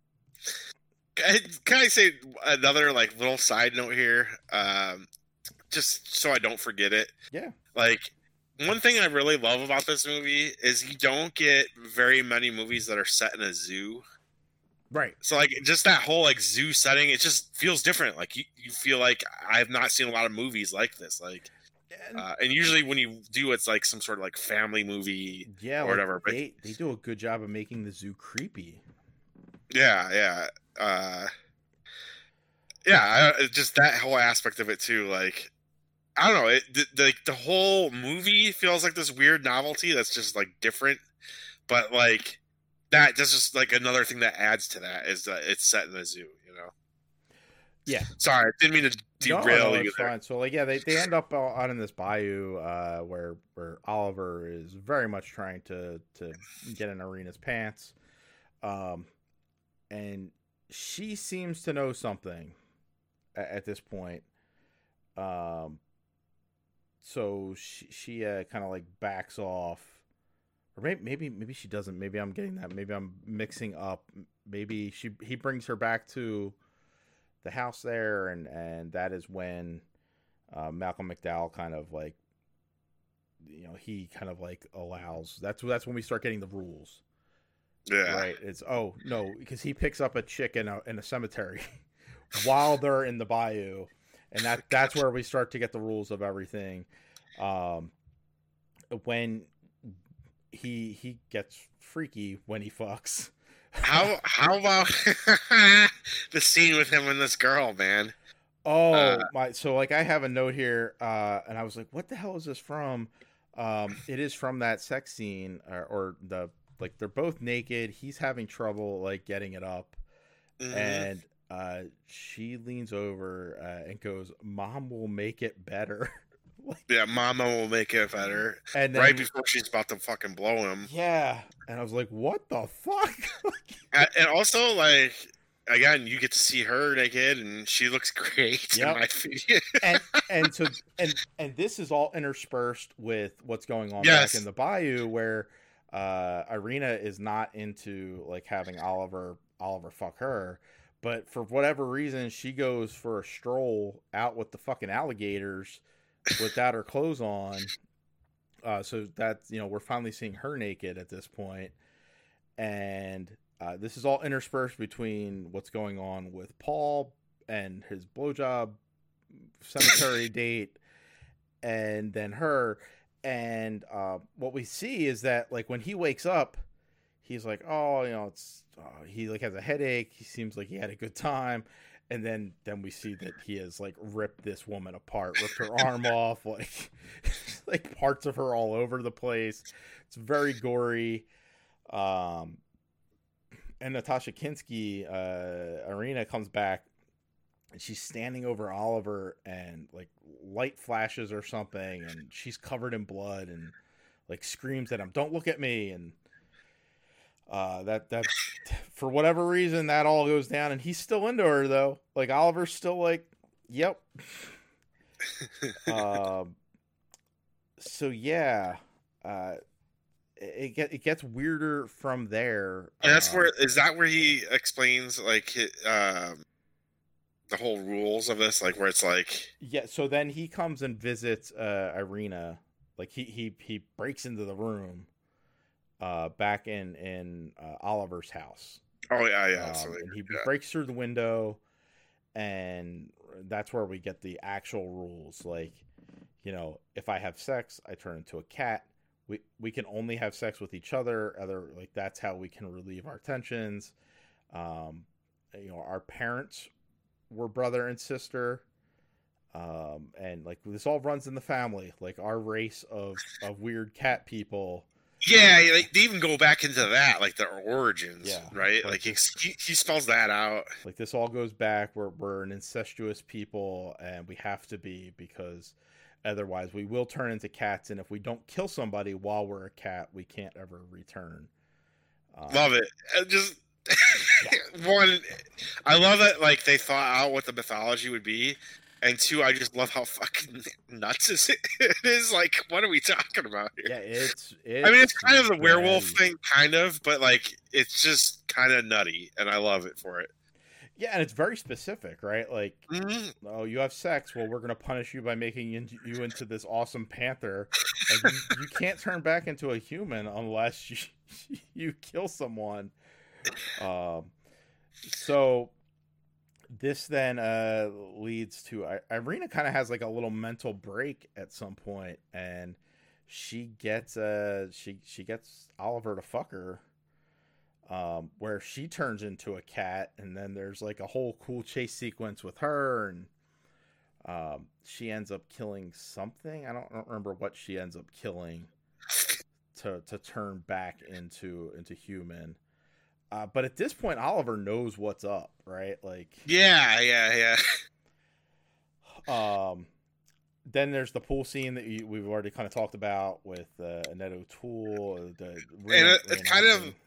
Can can I say another like little side note here? Um, just so I don't forget it. Yeah. Like, one thing I really love about this movie is you don't get very many movies that are set in a zoo. right. So like just that whole like zoo setting, it just feels different. Like you, you feel like I have not seen a lot of movies like this. Like, And, uh, and usually when you do, it's like some sort of like family movie. yeah, or like, whatever, but- They they do a good job of making the zoo creepy. Yeah, yeah, uh, yeah. I, just that whole aspect of it too. Like, I don't know. It the, the the whole movie feels like this weird novelty that's just like different, but like that that's just like another thing that adds to that is that it's set in a zoo. You know. Yeah. Sorry, I didn't mean to No, derail no, you it's there. fine. So like, yeah, they, they end up uh, out in this bayou uh, where where Oliver is very much trying to to get in Arena's pants, um, and she seems to know something at, at this point. Um, so she she uh, kind of like backs off, or maybe maybe maybe she doesn't. Maybe I'm getting that. Maybe I'm mixing up. Maybe she he brings her back to the house there, and and that is when uh, Malcolm McDowell kind of like, you know, he kind of like allows, that's that's when we start getting the rules, Yeah. right? It's, oh no, because he picks up a chick in a in a cemetery while they're in the bayou, and that that's where we start to get the rules of everything. Um, when he he gets freaky when he fucks. How how about the scene with him and this girl, man? Oh Uh, my! So like, I have a note here, uh, and I was like, "What the hell is this from?" Um, it is from that sex scene, or, or the like they're both naked. He's having trouble like getting it up, mhm. and uh, she leans over uh, and goes, "Mom will make it better." Like, Yeah, Mama will make it better. and then, Right before she's about to fucking blow him. yeah, and I was like, "What the fuck?" And and also, like, again, you get to see her naked, and she looks great. Yep. In my opinion. and and so and and this is all interspersed with what's going on Yes. back in the bayou, where uh Irina is not into like having Oliver Oliver fuck her, but for whatever reason she goes for a stroll out with the fucking alligators without her clothes on. Uh so that's, you know, we're finally seeing her naked at this point. And uh this is all interspersed between what's going on with Paul and his blowjob cemetery date, and then her. And uh, what we see is that like when he wakes up, he's like, oh, you know, it's uh, he like has a headache. He seems like he had a good time, and then then we see that he has like ripped this woman apart, ripped her arm off, like like parts of her all over the place. It's very gory. Um, and Natasha Kinski, uh, Irina comes back. And she's standing over Oliver, and like light flashes or something, and she's covered in blood and like screams at him, "Don't look at me!" And uh, that that for whatever reason that all goes down, and he's still into her though. Like Oliver's still like, "Yep." um. So yeah, uh, it get it gets weirder from there. And that's uh, where is that where he explains like hi- um, the whole rules of this, like where it's like Yeah, so then he comes and visits uh, Irina. Like he he he breaks into the room, uh, back in in uh, Oliver's house. oh yeah yeah, Um, so they- and he yeah. breaks through the window, and that's where we get the actual rules. Like, you know, if I have sex, I turn into a cat. We we can only have sex with each other. Other like that's how we can relieve our tensions. Um, you know, our parents were brother and sister. Um, and like this all runs in the family, like our race of, of weird cat people. Yeah, yeah, like, they even go back into that, like their origins, Yeah, right? like Like he, this- he he spells that out. Like this all goes back. We're we're an incestuous people, and we have to be, because otherwise we will turn into cats. And if we don't kill somebody while we're a cat, we can't ever return. Um, Love it. And just one, I love that. Like they thought out what the mythology would be, and two, I just love how fucking nuts is it is. Like, what are we talking about here? Yeah, it's, it's. I mean, it's kind of the werewolf very- thing, kind of, but like it's just kind of nutty, and I love it for it. Yeah, and it's very specific, right? Like, Mhm. oh, you have sex. Well, we're gonna punish you by making you you into this awesome panther. Like, you, you can't turn back into a human unless you you kill someone. Um, so this then uh leads to I- Irina kind of has like a little mental break at some point, and she gets uh she she gets Oliver to fuck her. Um, where she turns into a cat, and then there's like a whole cool chase sequence with her, and um, she ends up killing something. I don't, I don't remember what she ends up killing to to turn back into into human. Uh, but at this point, Oliver knows what's up, right? Like, Yeah, yeah, yeah. um, then there's the pool scene that you, we've already kind of talked about with uh, Annette O'Toole. uh, The And it, it's kind of. reenacting.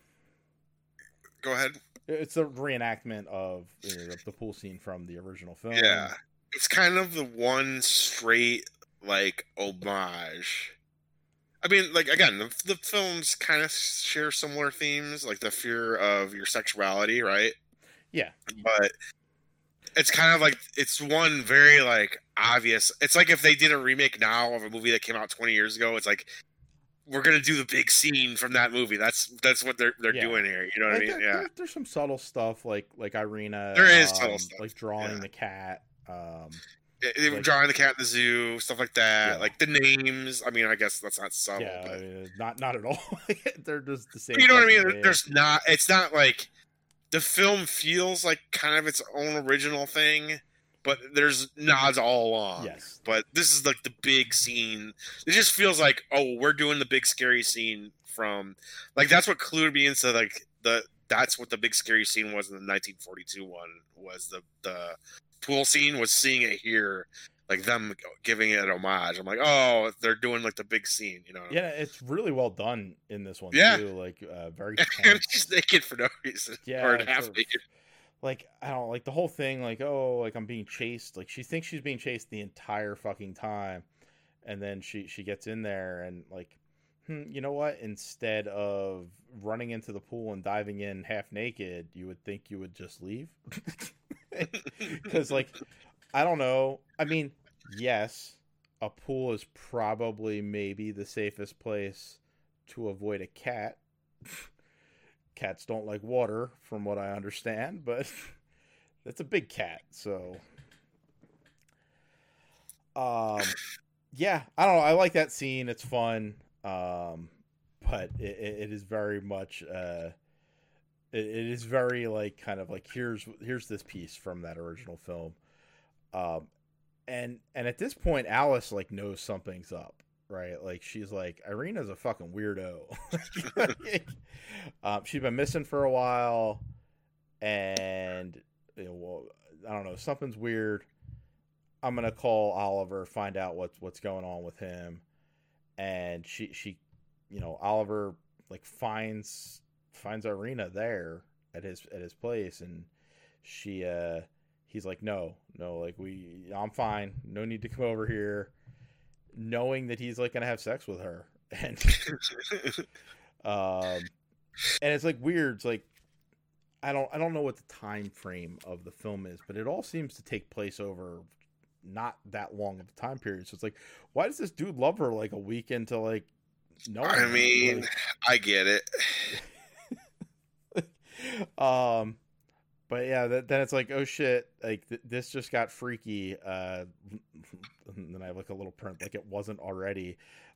Go ahead. It's a reenactment of, you know, the, the pool scene from the original film. Yeah, it's kind of the one straight like homage. I mean, like again, the, the films kind of share similar themes, like the fear of your sexuality, right? Yeah. But it's kind of like it's one very like obvious. It's like if they did a remake now of a movie that came out twenty years ago. It's like we're gonna do the big scene from that movie. That's that's what they're they're Yeah. doing here. You know what I Like, mean? there- Yeah. there- there's some subtle stuff like like Irina. There is um, subtle stuff, like drawing yeah. the cat. Um, It- it- Like- drawing the cat in the zoo, stuff like that. Yeah. Like the names. I mean, I guess that's not subtle, Yeah, but I mean, not not at all. They're just the same. you know what I fucking mean. name. There's not. It's not like the film feels like kind of its own original thing, but there's nods all along. Yes. But this is like the big scene. It just feels like, oh, we're doing the big scary scene from, like, that's what clued me into like the. That's what the big scary scene was in the nineteen forty-two one. Was the the pool scene, was seeing it here, like them giving it an homage. I'm like, oh, they're doing like the big scene, you know? Yeah, it's really well done in this one Yeah. too. Like uh, very And tense. she's naked for no reason. Yeah, or it's half sort of- naked. Like I don't like the whole thing. Like oh, like I'm being chased. Like she thinks she's being chased the entire fucking time, and then she she gets in there and like, hmm, you know what? Instead of running into the pool and diving in half naked, you would think you would just leave. Because like I don't know. I mean, yes, a pool is probably maybe the safest place to avoid a cat. Cats don't like water, from what I understand, but it's a big cat, so um yeah, I don't know. I like that scene. It's fun. Um but it, it it is very much uh it, it is very like kind of like here's here's this piece from that original film. Um and and at this point Alice like knows something's up. Right, like she's like Irina's a fucking weirdo. um, she's been missing for a while, and you know, well, I don't know, something's weird. I'm gonna call Oliver, find out what's what's going on with him, and she she, you know, Oliver like finds finds Irina there at his at his place, and she uh he's like no no like we I'm fine, no need to come over here. Knowing that he's like gonna have sex with her, and um, and it's like weird. It's like I don't I don't know what the time frame of the film is, but it all seems to take place over not that long of a time period. So it's like, why does this dude love her like a week into like? No, I mean, I get it. um. But yeah, that, then it's like, oh shit, like th- this just got freaky. Uh, and then I have like a little print, like it wasn't already.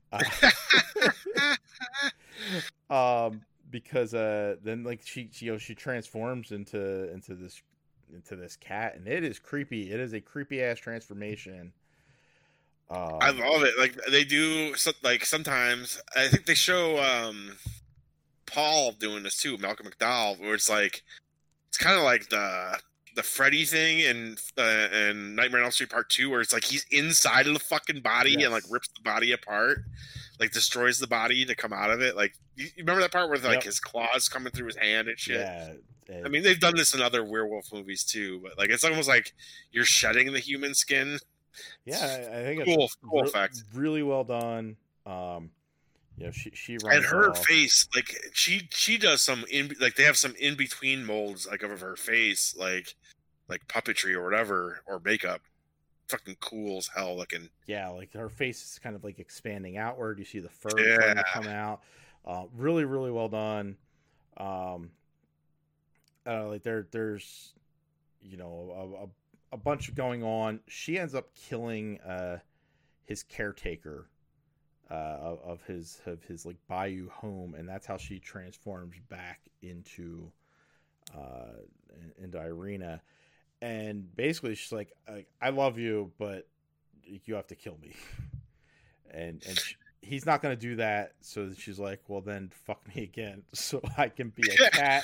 Uh, um, because uh, then like she, she, you know, she transforms into into this into this cat, and it is creepy. It is a creepy ass transformation. Um, I love it. Like they do, so- like sometimes I think they show um, Paul doing this too, Malcolm McDowell, where it's like. It's kind of like the the Freddy thing in uh, in Nightmare on Elm Street Part Two, where it's like he's inside of the fucking body Yes. and like rips the body apart, like destroys the body to come out of it. Like you, you remember that part where like Yep. his claws coming through his hand and shit. yeah, and- I mean, they've done this in other werewolf movies too, but like it's almost like you're shedding the human skin. yeah, I I think Cool- it's cool re- effect. really well done. Um, you know, she she runs And her off. face, like she she does some in like they have some in between molds like of her face, like like puppetry or whatever or makeup. Fucking cool as hell looking. Yeah, like her face is kind of like expanding outward. You see the fur Yeah. starting to come out. Uh, really, really well done. Um, uh, like there, there's, you know, a, a, a bunch going on. She ends up killing uh, his caretaker uh, of, of his of his like bayou home, and that's how she transforms back into uh, into Irina. And basically, she's like, I, I love you, but you have to kill me. And and she, he's not going to do that. So she's like, well, then fuck me again so I can be a cat.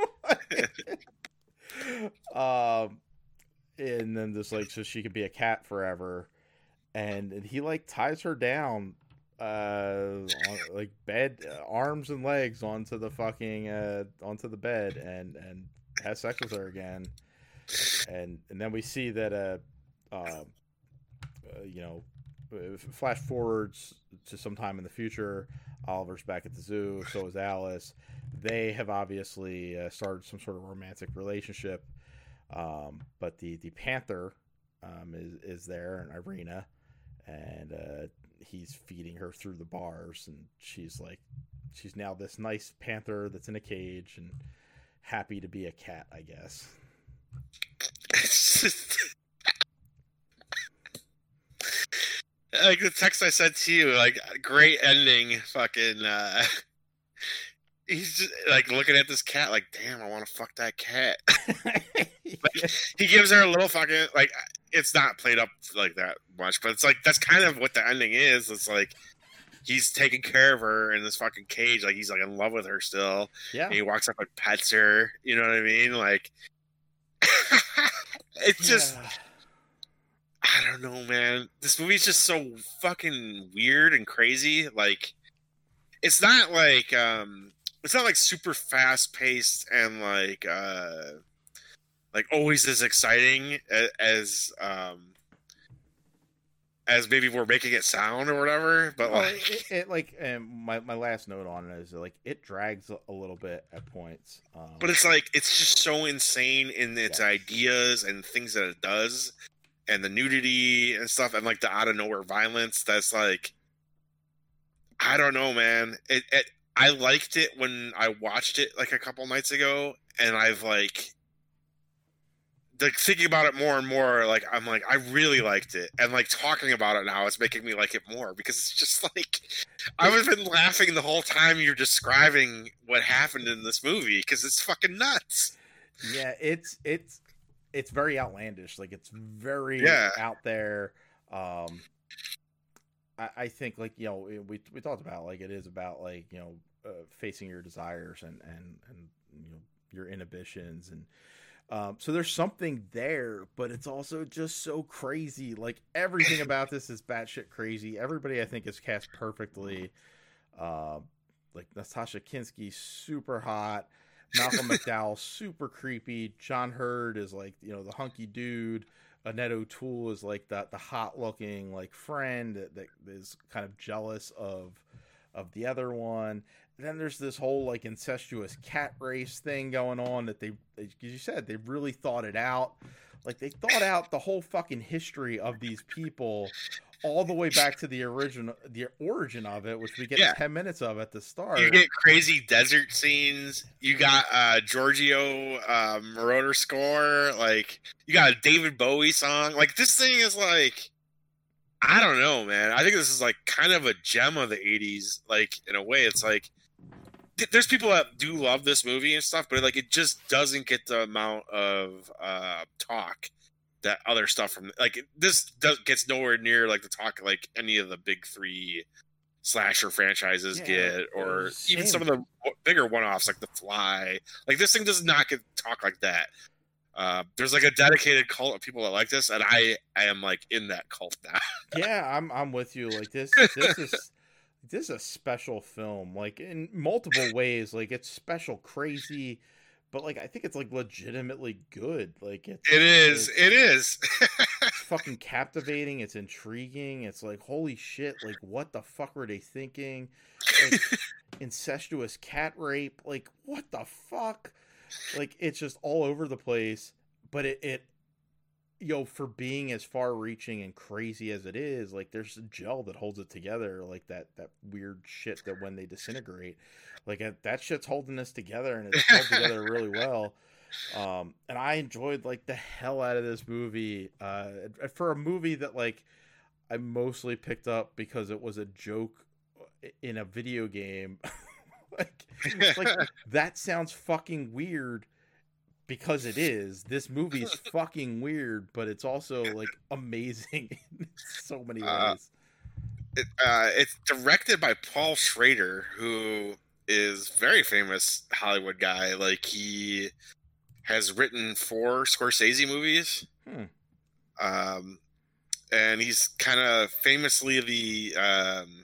um, and then just like, so she can be a cat forever. And, and he like ties her down, uh, on, like bed, uh, arms and legs onto the fucking, uh, onto the bed and, and has sex with her again. And, and then we see that, uh, uh, uh you know, flash forwards to sometime in the future. Oliver's back at the zoo. So is Alice. They have obviously uh, started some sort of romantic relationship. Um, but the, the Panther um, is, is there, and Irina, and uh, he's feeding her through the bars. And she's like, she's now this nice panther that's in a cage and happy to be a cat, I guess. It's just... like the text I sent to you, like great ending. Fucking, uh, he's just like looking at this cat, like, damn, I want to fuck that cat. Like, he gives her a little fucking like. It's not played up like that much, but it's like that's kind of what the ending is. It's like he's taking care of her in this fucking cage, like he's like in love with her still. Yeah, and he walks up and pets her. You know what I mean? Like, it's just. Yeah. I don't know, man. This movie's just so fucking weird and crazy. Like, it's not like um, it's not like super fast paced and like uh, like always as exciting as, as um as maybe we're making it sound or whatever. But Well, like, it, it like and my my last note on it is like it drags a little bit at points. Um, but it's like it's just so insane in its Yeah. ideas and things that it does. And the nudity and stuff, and like the out of nowhere violence. That's like, I don't know, man. It, it I liked it when I watched it like a couple nights ago, and I've like, like thinking about it more and more. Like I'm like, I really liked it, and like talking about it now, it's making me like it more because it's just like, I've been laughing the whole time you're describing what happened in this movie because it's fucking nuts. yeah, it's it's. It's very outlandish. Like it's very Yeah. out there. Um, I, I think like, you know, we, we talked about like, it is about like, you know, uh, facing your desires and, and, and, you know, your inhibitions. And, um, so there's something there, but it's also just so crazy. Like everything about this is batshit crazy. Everybody I think is cast perfectly. Uh, like Natasha Kinski, super hot. Malcolm McDowell, super creepy. John Hurd is like, you know, the hunky dude. Annette O'Toole is like the the hot looking like friend that, that is kind of jealous of of the other one. And then there's this whole like incestuous cat race thing going on that they, as you said, they really thought it out. Like they thought out the whole fucking history of these people all the way back to the original, the origin of it, which we get Yeah. ten minutes of at the start. You get crazy desert scenes. You got uh, Giorgio uh, Moroder score. Like you got a David Bowie song. Like this thing is like, I don't know, man. I think this is like kind of a gem of the eighties. Like in a way, it's like th- there's people that do love this movie and stuff, but like it just doesn't get the amount of uh, talk that other stuff from like this does gets nowhere near like the talk like any of the big three slasher franchises Yeah, get, or it's even shame. some of the bigger one-offs like The Fly. Like this thing does not get talk like that. Uh, there's like a dedicated cult of people that like this, and I, I am like in that cult now. Yeah, I'm I'm with you. Like this this is this is a special film, like in multiple ways. Like it's special, crazy, but like I think it's like legitimately good. Like it's It is, it's, it is. it's fucking captivating. It's intriguing. It's like holy shit. Like what the fuck were they thinking? Like incestuous cat rape. Like what the fuck? Like it's just all over the place. But it it you know, for being as far reaching and crazy as it is, like there's a gel that holds it together, like that that weird shit that when they disintegrate, like uh, that shit's holding this together, and it's held together really well. Um, and I enjoyed like the hell out of this movie. Uh, for a movie that like I mostly picked up because it was a joke in a video game. like, like that sounds fucking weird. Because it is. This movie is fucking weird, but it's also like amazing in so many ways. Uh, it, uh, it's directed by Paul Schrader, who is very famous Hollywood guy. Like he has written four Scorsese movies, Hmm. um, and he's kind of famously the um,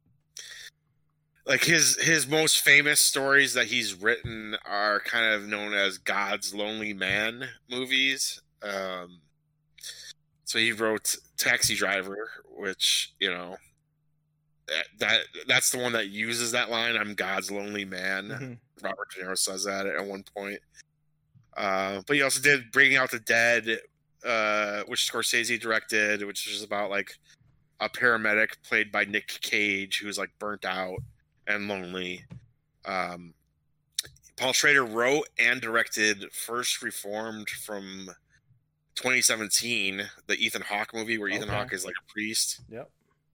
like his his most famous stories that he's written are kind of known as God's Lonely Man movies. Um, so he wrote Taxi Driver, which you know that, that that's the one that uses that line. I'm God's lonely man. Mhm. Robert De Niro says that at one point. Uh, but he also did Bringing Out the Dead, uh, which Scorsese directed, which is about like a paramedic played by Nick Cage who's like burnt out and lonely. Um, Paul Schrader wrote and directed First Reformed from twenty seventeen, the Ethan Hawke movie where Ethan Okay. Hawke is like a priest. Yep.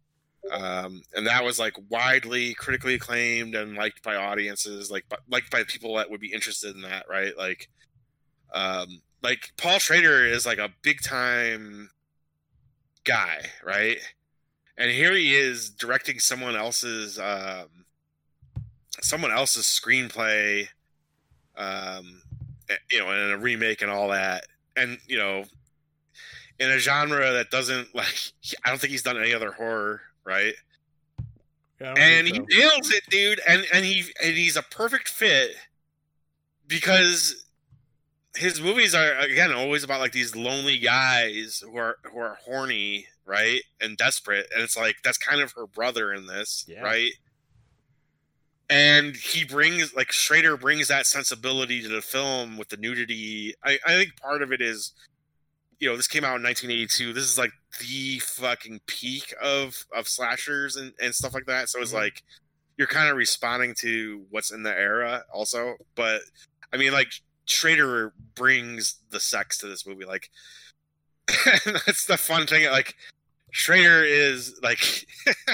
Um, and that was like widely critically acclaimed and liked by audiences, like by, liked by people that would be interested in that, right? Like, um, like Paul Schrader is like a big time guy, right? And here he is directing someone else's, um, someone else's screenplay, um, you know, and a remake and all that, and you know, in a genre that doesn't like, I don't think he's done any other horror, right? Yeah, I don't And he think so. nails it, dude. And and he and he's a perfect fit because his movies are again always about like these lonely guys who are who are horny, right, and desperate. And it's like that's kind of her brother in this, Yeah. right? And he brings like Schrader brings that sensibility to the film with the nudity. I, I think part of it is, you know, this came out in nineteen eighty-two. This is like the fucking peak of of slashers and, and stuff like that. So it's Mhm. like you're kind of responding to what's in the era also. But I mean, like Schrader brings the sex to this movie. Like that's the fun thing. Like Schrader is like,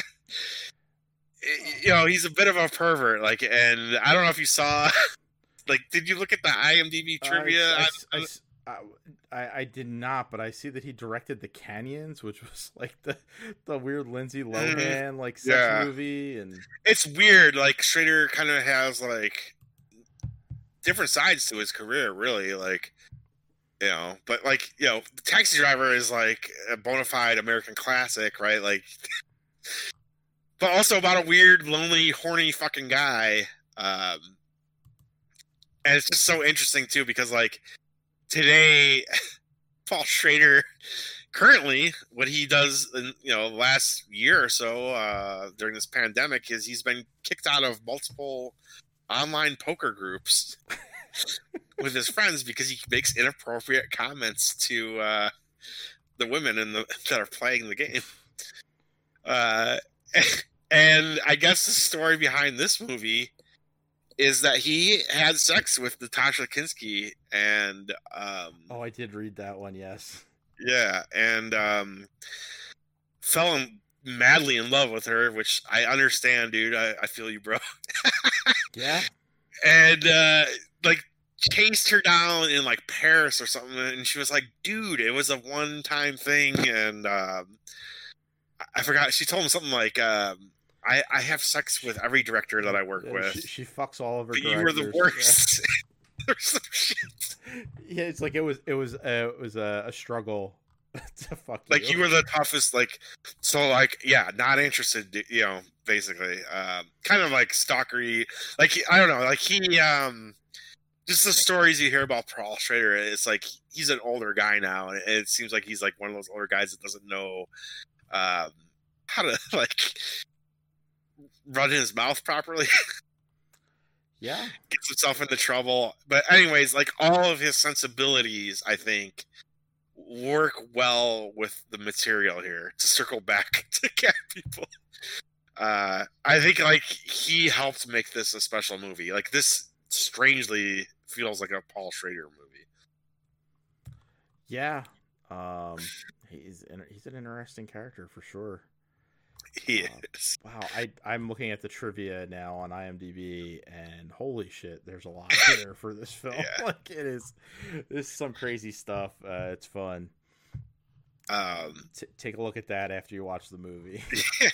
you know, he's a bit of a pervert. Like, and I don't know if you saw. Like, did you look at the IMDb trivia? I, I, I- I, I, I, I did not, but I see that he directed The Canyons, which was like the the weird Lindsay Lohan like sex Yeah. movie, and It's weird. Like Schrader kind of has like different sides to his career, really. Like, you know, but like, you know, Taxi Driver is like a bona fide American classic, right? Like, but also about a weird, lonely, horny fucking guy. Um, and it's just so interesting too because like today, Paul Schrader. Currently, what he does in you know last year or so uh, during this pandemic is he's been kicked out of multiple online poker groups with his friends because he makes inappropriate comments to uh, the women in the that are playing the game. Uh, and I guess the story behind this movie is that he had sex with Natasha Kinski, and um, oh, I did read that one. Yes. yeah, and um, fell in, madly in love with her, which I understand, dude. I, I feel you, bro. Yeah. And uh, like chased her down in like Paris or something, and she was like, "Dude, it was a one-time thing." And um, I- I forgot. She told him something like, um, "I I have sex with every director that I work Yeah, she, with, she fucks all of her. but you were the directors. Yeah. worst." Or some shit. Yeah, it's like it was it was uh, it was a, a struggle to fuck Like you were the toughest, like so, like yeah, not interested, you know, basically, um, kind of like stalkery, like I don't know, like he, um, just the stories you hear about Paul Schrader, it's like he's an older guy now, and it seems like he's like one of those older guys that doesn't know, um, how to like run his mouth properly. Yeah. Gets himself into trouble. But anyways, like all of his sensibilities, I think, work well with the material here. To circle back to Cat People, uh, I think like he helped make this a special movie. Like this, strangely feels like a Paul Schrader movie. Yeah. Um, he's in, he's an interesting character for sure. He Uh, is. Wow, I I'm looking at the trivia now on IMDb, and holy shit, there's a lot there for this film. Yeah. Like it is, this is some crazy stuff. Uh, it's fun. Um, T- take a look at that after you watch the movie.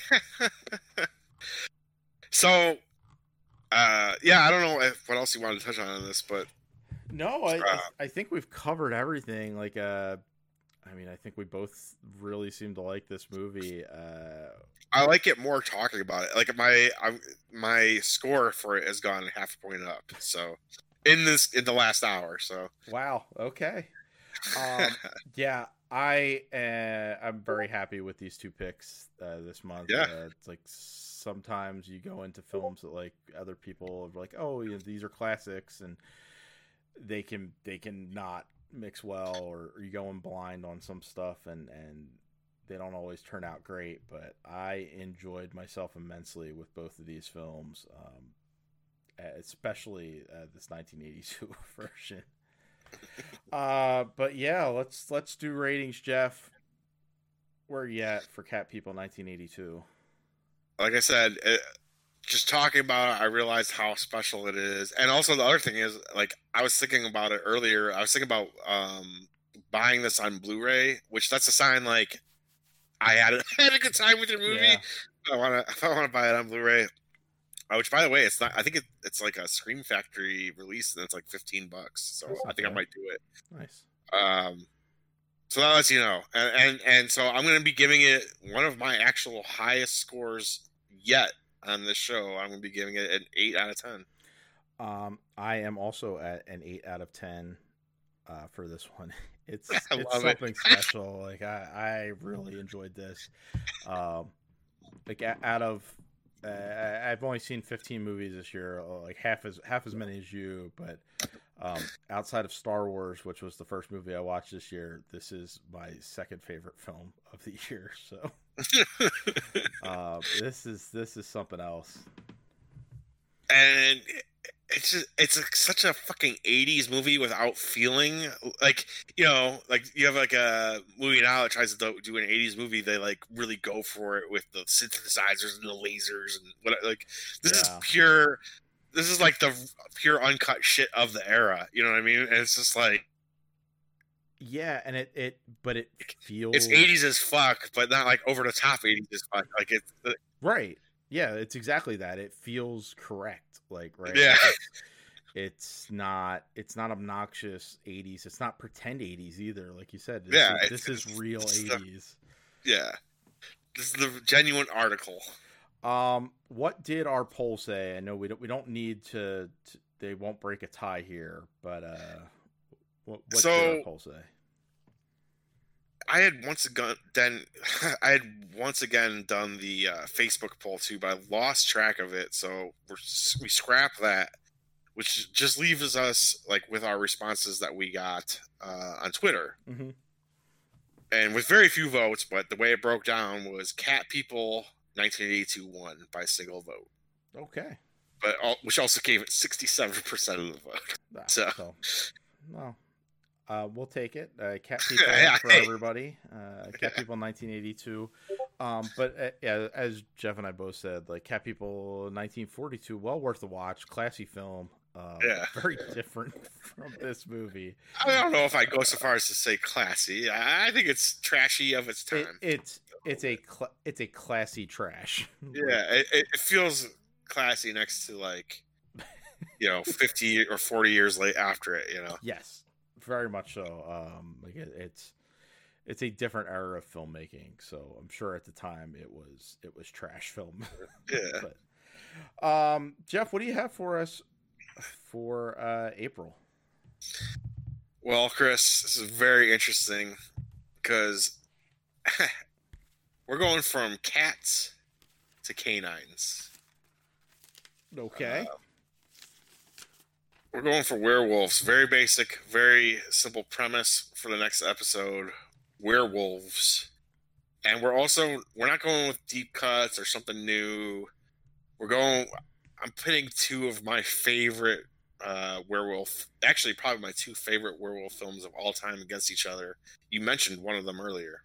so, uh, yeah, I don't know if, what else you wanted to touch on in this, but No, I, Uh, I I think we've covered everything. Like, uh, I mean, I think we both really seem to like this movie. Uh, I like it more talking about it. Like my I, my score for it has gone half a point up. So in this in the last hour. So wow. Okay. Um, yeah, I uh, I'm very happy with these two picks uh, this month. Yeah. Uh, it's like sometimes you go into films that like other people are like, oh, you know, these are classics, and they can they can not mix well, or, or you go in blind on some stuff, and and they don't always turn out great. But I enjoyed myself immensely with both of these films, um, especially uh, this nineteen eighty-two version. Uh, but yeah, let's let's do ratings, Jeff. Where are you at for Cat People nineteen eighty-two? like I said, it, just talking about it, I realized how special it is. And also the other thing is, like, I was thinking about it earlier. I was thinking about um, buying this on Blu-ray, which that's a sign, like, I had a, had a good time with your movie. Yeah. I want to. If I want to buy it on Blu-ray, uh, which, by the way, it's not. I think it, it's like a Scream Factory release, and it's like fifteen bucks. So That's I think I okay. might do it. Nice. Um, so that lets you know, and, and and so I'm going to be giving it one of my actual highest scores yet on this show. I'm going to be giving it an eight out of ten. Um, I am also at an eight out of ten uh, for this one. It's I it's love it. something special. Like I, I really enjoyed this. Um, like a- out of uh, I- I've only seen fifteen movies this year, uh, like half as half as many as you. But um, outside of Star Wars, which was the first movie I watched this year, this is my second favorite film of the year. So uh, this is this is something else. And it's just, it's a, such a fucking eighties movie without feeling like, you know, like you have like a movie now that tries to do, do an eighties movie. They like really go for it with the synthesizers and the lasers and what, like this Yeah. is pure, this is like the pure uncut shit of the era. You know what I mean? And it's just like, Yeah, and it, it but it feels it's eighties as fuck, but not like over the top eighties as fuck. Like it's, right. Yeah, it's exactly that. It feels correct. Like right. Yeah. Like, it's, it's not it's not obnoxious eighties. It's not pretend eighties either. Like you said, this Yeah, is, it's- this is it's- real it's the- eighties. yeah, this is the genuine article. Um, what did our poll say? I know we don't we don't need to. to they won't break a tie here, but uh, what, what So- did our poll say? I had once again done, I had once again done the uh, Facebook poll too, but I lost track of it. So we're we scrap that, which just leaves us like with our responses that we got uh, on Twitter, Mm-hmm. and with very few votes. But the way it broke down was Cat People nineteen eighty-two won by single vote, Okay. but all, which also gave it sixty-seven percent of the vote. Ah, So- so, well, uh, we'll take it. Uh, Cat People Yeah, for hey. everybody. Uh, Cat People nineteen eighty-two. Um, but uh, yeah, as Jeff and I both said, like Cat People nineteen forty-two, well worth a watch. Classy film. Uh, Yeah. Very different from this movie. I don't know if I go so far as to say classy. I I think it's trashy of its It, time. it's it's a cl- it's a classy trash. Yeah, it, it it feels classy next to like, you know, fifty or forty years late after it. You know, Yes, very much so. Um, like it, it's it's a different era of filmmaking, so I'm sure at the time it was it was trash film. yeah. But, um, Jeff, what do you have for us for uh, April? Well, Chris, this is very interesting because we're going from cats to canines. Okay. Uh, we're going for werewolves. Very basic, very simple premise for the next episode. Werewolves. And we're also we're not going with deep cuts or something new. We're going I'm pitting two of my favorite uh werewolf actually probably my two favorite werewolf films of all time against each other. You mentioned one of them earlier.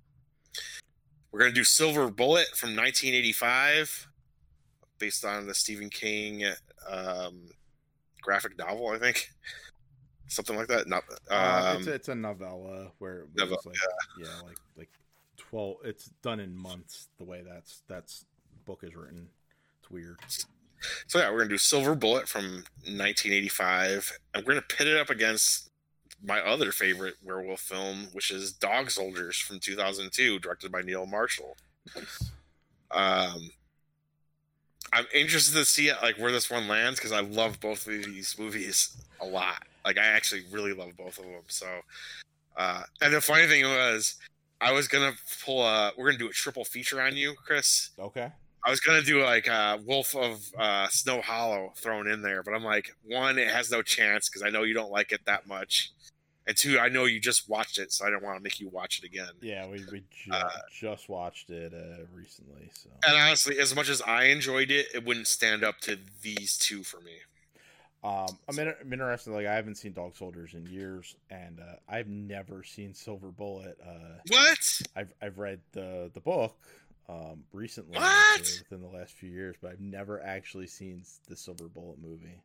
We're gonna do Silver Bullet from nineteen eighty-five, based on the Stephen King um graphic novel, I think. Something like that. Not um, uh, it's, a, it's a novella where it was novella, like yeah, like like twelve. It's done in months. The way that's that's book is written, it's weird. So yeah, we're gonna do Silver Bullet from nineteen eighty-five, and we're gonna pit it up against my other favorite werewolf film, which is Dog Soldiers from two thousand two, directed by Neil Marshall. Nice. Um, I'm interested to see like where this one lands because I love both of these movies a lot. Like I actually really love both of them. So, uh, and the funny thing was, I was gonna pull a. We're gonna do a triple feature on you, Chris. Okay. I was gonna do like uh, Wolf of uh, Snow Hollow thrown in there, but I'm like, one, it has no chance because I know you don't like it that much, and two, I know you just watched it, so I don't want to make you watch it again. Yeah, we we ju- Uh, just watched it uh, recently. So And honestly, as much as I enjoyed it, it wouldn't stand up to these two for me. um, I'm, in, I'm interested. Like I haven't seen Dog Soldiers in years, and uh, I've never seen Silver Bullet. Uh, What? I've I've read the the book, um, recently, What? within the last few years, but I've never actually seen the Silver Bullet movie.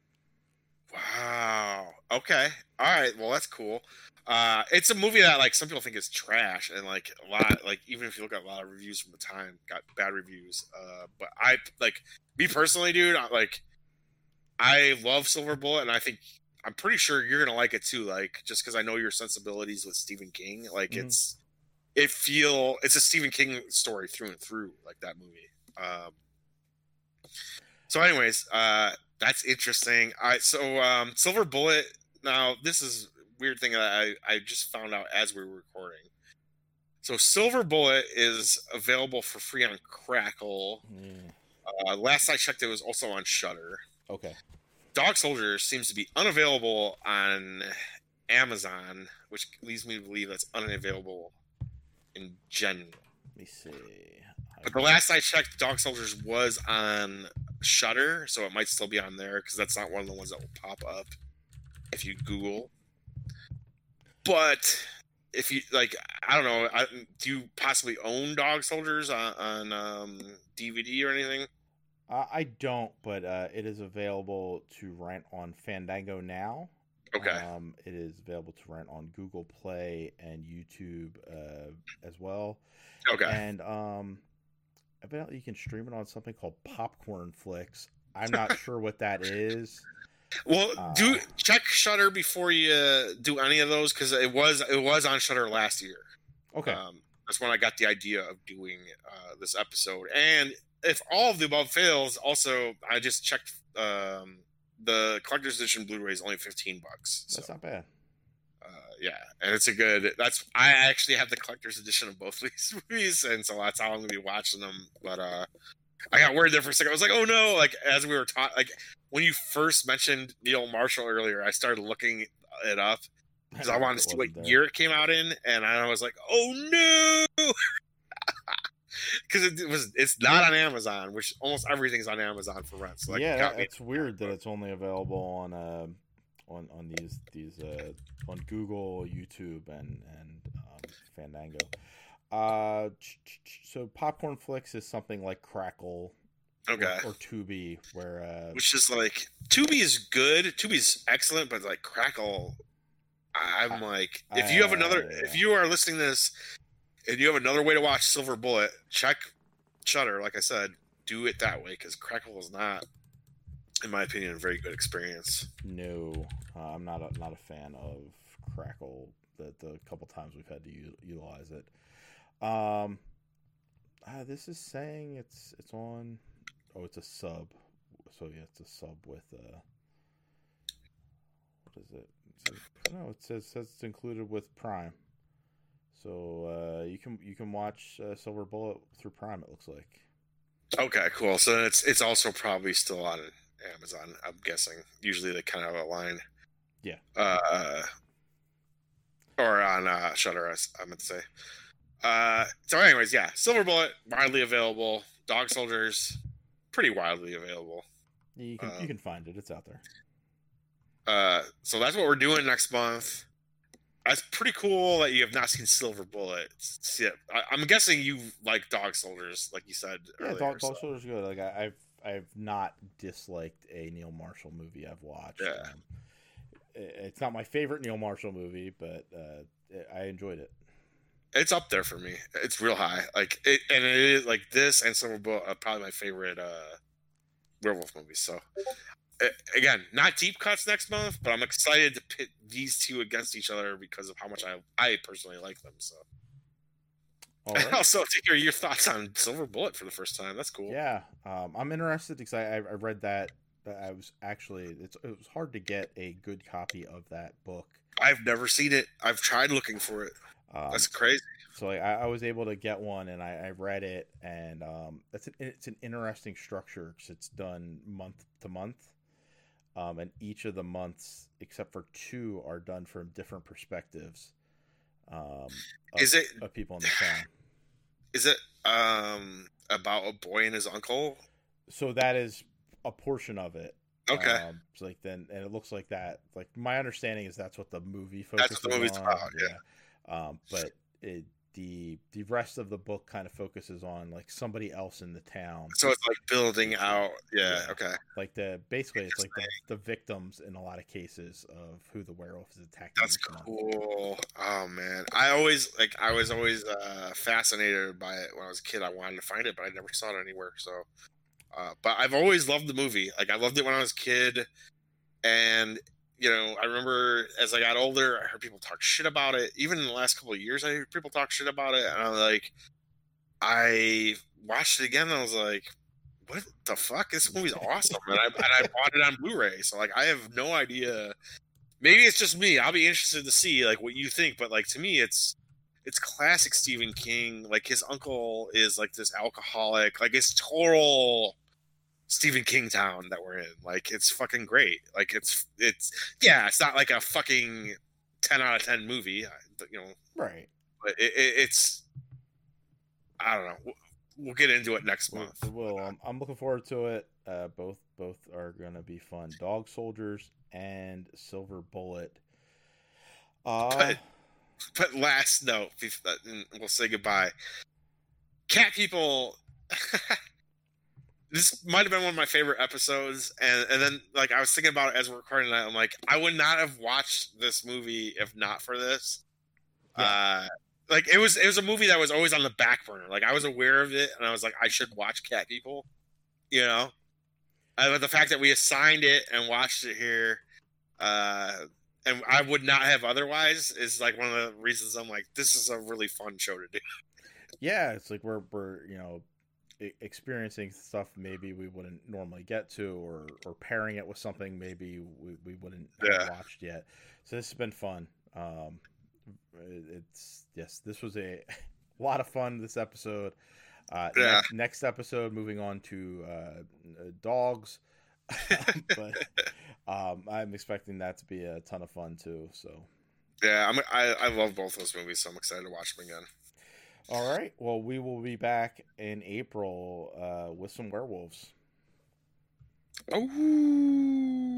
Wow. Okay. All right. Well, that's cool. Uh, it's a movie that like some people think is trash, and like a lot, like even if you look at a lot of reviews from the time, got bad reviews. Uh, but I like me personally, dude. I, like, I love Silver Bullet, and I think I'm pretty sure you're gonna like it too. Like, just because I know your sensibilities with Stephen King, like Mhm. it's it feel it's a Stephen King story through and through, like that movie. Um, so, anyways, uh, that's interesting. All right, so um, Silver Bullet. Now, this is a weird thing that I, I just found out as we were recording. So, Silver Bullet is available for free on Crackle. Mm, Uh, last I checked, it was also on Shudder. okay. Dog Soldiers seems to be unavailable on Amazon, which leads me to believe that's unavailable in general. Let me see. But the last I checked, Dog Soldiers was on Shudder, so it might still be on there because that's not one of the ones that will pop up if you Google. But if you like, I don't know. I, do you possibly own Dog Soldiers on, on um, D V D or anything? Uh, I don't, but uh, it is available to rent on Fandango now. Okay. Um, it is available to rent on Google Play and YouTube uh, as well. Okay. And um, evidently you can stream it on something called Popcorn Flicks. I'm not sure what that is. Well, Uh, do check Shudder before you uh, do any of those because it was it was on Shudder last year. Okay. Um, that's when I got the idea of doing uh, this episode. And if all of the above fails, also I just checked um, the collector's edition Blu-ray is only fifteen bucks. So, That's not bad. uh, yeah, and it's a good. That's I actually have the collector's edition of both of these movies, and so that's how I'm gonna be watching them. But uh, I got worried there for a second. I was like, oh no! Like as we were talking, like when you first mentioned Neil Marshall earlier, I started looking it up because I wanted to see what Wasn't there. year it came out in, and I was like, oh no! Because it was it's not on Amazon, which almost everything's on Amazon for rent. So that Yeah, got that, me. it's weird that it's only available on uh, on on these these uh, on Google, YouTube, and and um, Fandango. Uh, ch- ch- ch- so Popcorn Flicks is something like Crackle, Okay. or, or Tubi, where uh, Which is like Tubi is good, Tubi's excellent, but like Crackle, I'm like, if you have another, Uh, if you are listening to this, and you have another way to watch Silver Bullet, check Shudder. Like I said, do it that way because Crackle is not, in my opinion, a very good experience. no, uh, I'm not a, not a fan of Crackle. The the couple times we've had to u- utilize it. Um, uh, this is saying it's it's on. Oh, it's a sub. So yeah, it's a sub with uh. What is it? It says, no, it says, says it's included with Prime. So uh, you can you can watch uh, Silver Bullet through Prime. It looks like. Okay, cool. So then it's it's also probably still on Amazon. I'm guessing. Usually they kind of align. Yeah. Uh, or on uh, Shudder, I, s- I meant to say. Uh, so, anyways, yeah, Silver Bullet widely available. Dog Soldiers, pretty widely available. You can Uh, you can find it. It's out there. Uh, so that's what we're doing next month. That's pretty cool that you have not seen Silver Bullet. It's- yeah, I, I'm guessing you like Dog Soldiers, like you said Yeah, earlier. Dog, so- Dog Soldier's good. Like I, I've I've not disliked a Neil Marshall movie I've watched. Yeah. Um, it- it's not my favorite Neil Marshall movie, but uh, I enjoyed it. It's up there for me. It's real high. Like it, and it is like this and Silver Bullet are probably my favorite uh, werewolf movies. So uh, again, not deep cuts next month, but I'm excited to pit these two against each other because of how much I I personally like them. So All and right. also to hear your thoughts on Silver Bullet for the first time. That's cool. Yeah, um, I'm interested because I, I I read that. that I was actually it's it was hard to get a good copy of that book. I've never seen it. I've tried looking for it. Um, That's crazy. So like, I, I was able to get one, and I, I read it, and um, it's an, it's an interesting structure because it's done month to month, um, and each of the months, except for two, are done from different perspectives. Um, of, Is it- of people in the town? Is it um about a boy and his uncle? So that is a portion of it. Okay. Um, it's like then, and it looks like that. Like my understanding is that's what the movie focuses That's what the movie's on. about, yeah. Um, but it the the rest of the book kind of focuses on like somebody else in the town. So it's like building out. Yeah. Yeah. Okay. Like the basically it's like the, the victims in a lot of cases of who the werewolf is attacking. That's each month. cool. Oh man, I always like I was always uh, fascinated by it when I was a kid. I wanted to find it, but I never saw it anywhere. So, uh, but I've always loved the movie. Like I loved it when I was a kid, and you know I remember as I got older, I heard people talk shit about it. Even in the last couple of years, I heard people talk shit about it, and I was like, I watched it again, and I was like, what the fuck? This movie's awesome, and I and I bought it on Blu-ray. So like I have no idea. Maybe it's just me. I'll be interested to see like what you think, but like to me, it's it's classic Stephen King. Like his uncle is like this alcoholic. Like it's total Stephen King town that we're in. Like it's fucking great. Like it's it's yeah. It's not like a fucking ten out of ten movie, you know. Right. But it, it, it's I don't know. We'll, we'll get into it next month. We'll, I'm, I'm looking forward to it. Uh, both both are gonna be fun. Dog Soldiers and Silver Bullet. Uh, But, but last note, we'll say goodbye. Cat People. This might have been one of my favorite episodes, and and then like I was thinking about it as we're recording that. I'm like, I would not have watched this movie if not for this. Yeah. Uh, like it was it was a movie that was always on the back burner. Like I was aware of it, and I was like, I should watch Cat People. You know. Uh, but the fact that we assigned it and watched it here, uh, and I would not have otherwise, is like one of the reasons I'm like, this is a really fun show to do. Yeah, it's like we're we're you know experiencing stuff maybe we wouldn't normally get to, or or pairing it with something maybe we, we wouldn't yeah. have watched yet. So this has been fun. Um, it's yes, this was a lot of fun. This episode. Uh, yeah. next, next episode, moving on to uh, dogs, but um, I'm expecting that to be a ton of fun too. So, yeah, I'm, I I love both those movies, so I'm excited to watch them again. All right, well, we will be back in April uh, with some werewolves. Oh.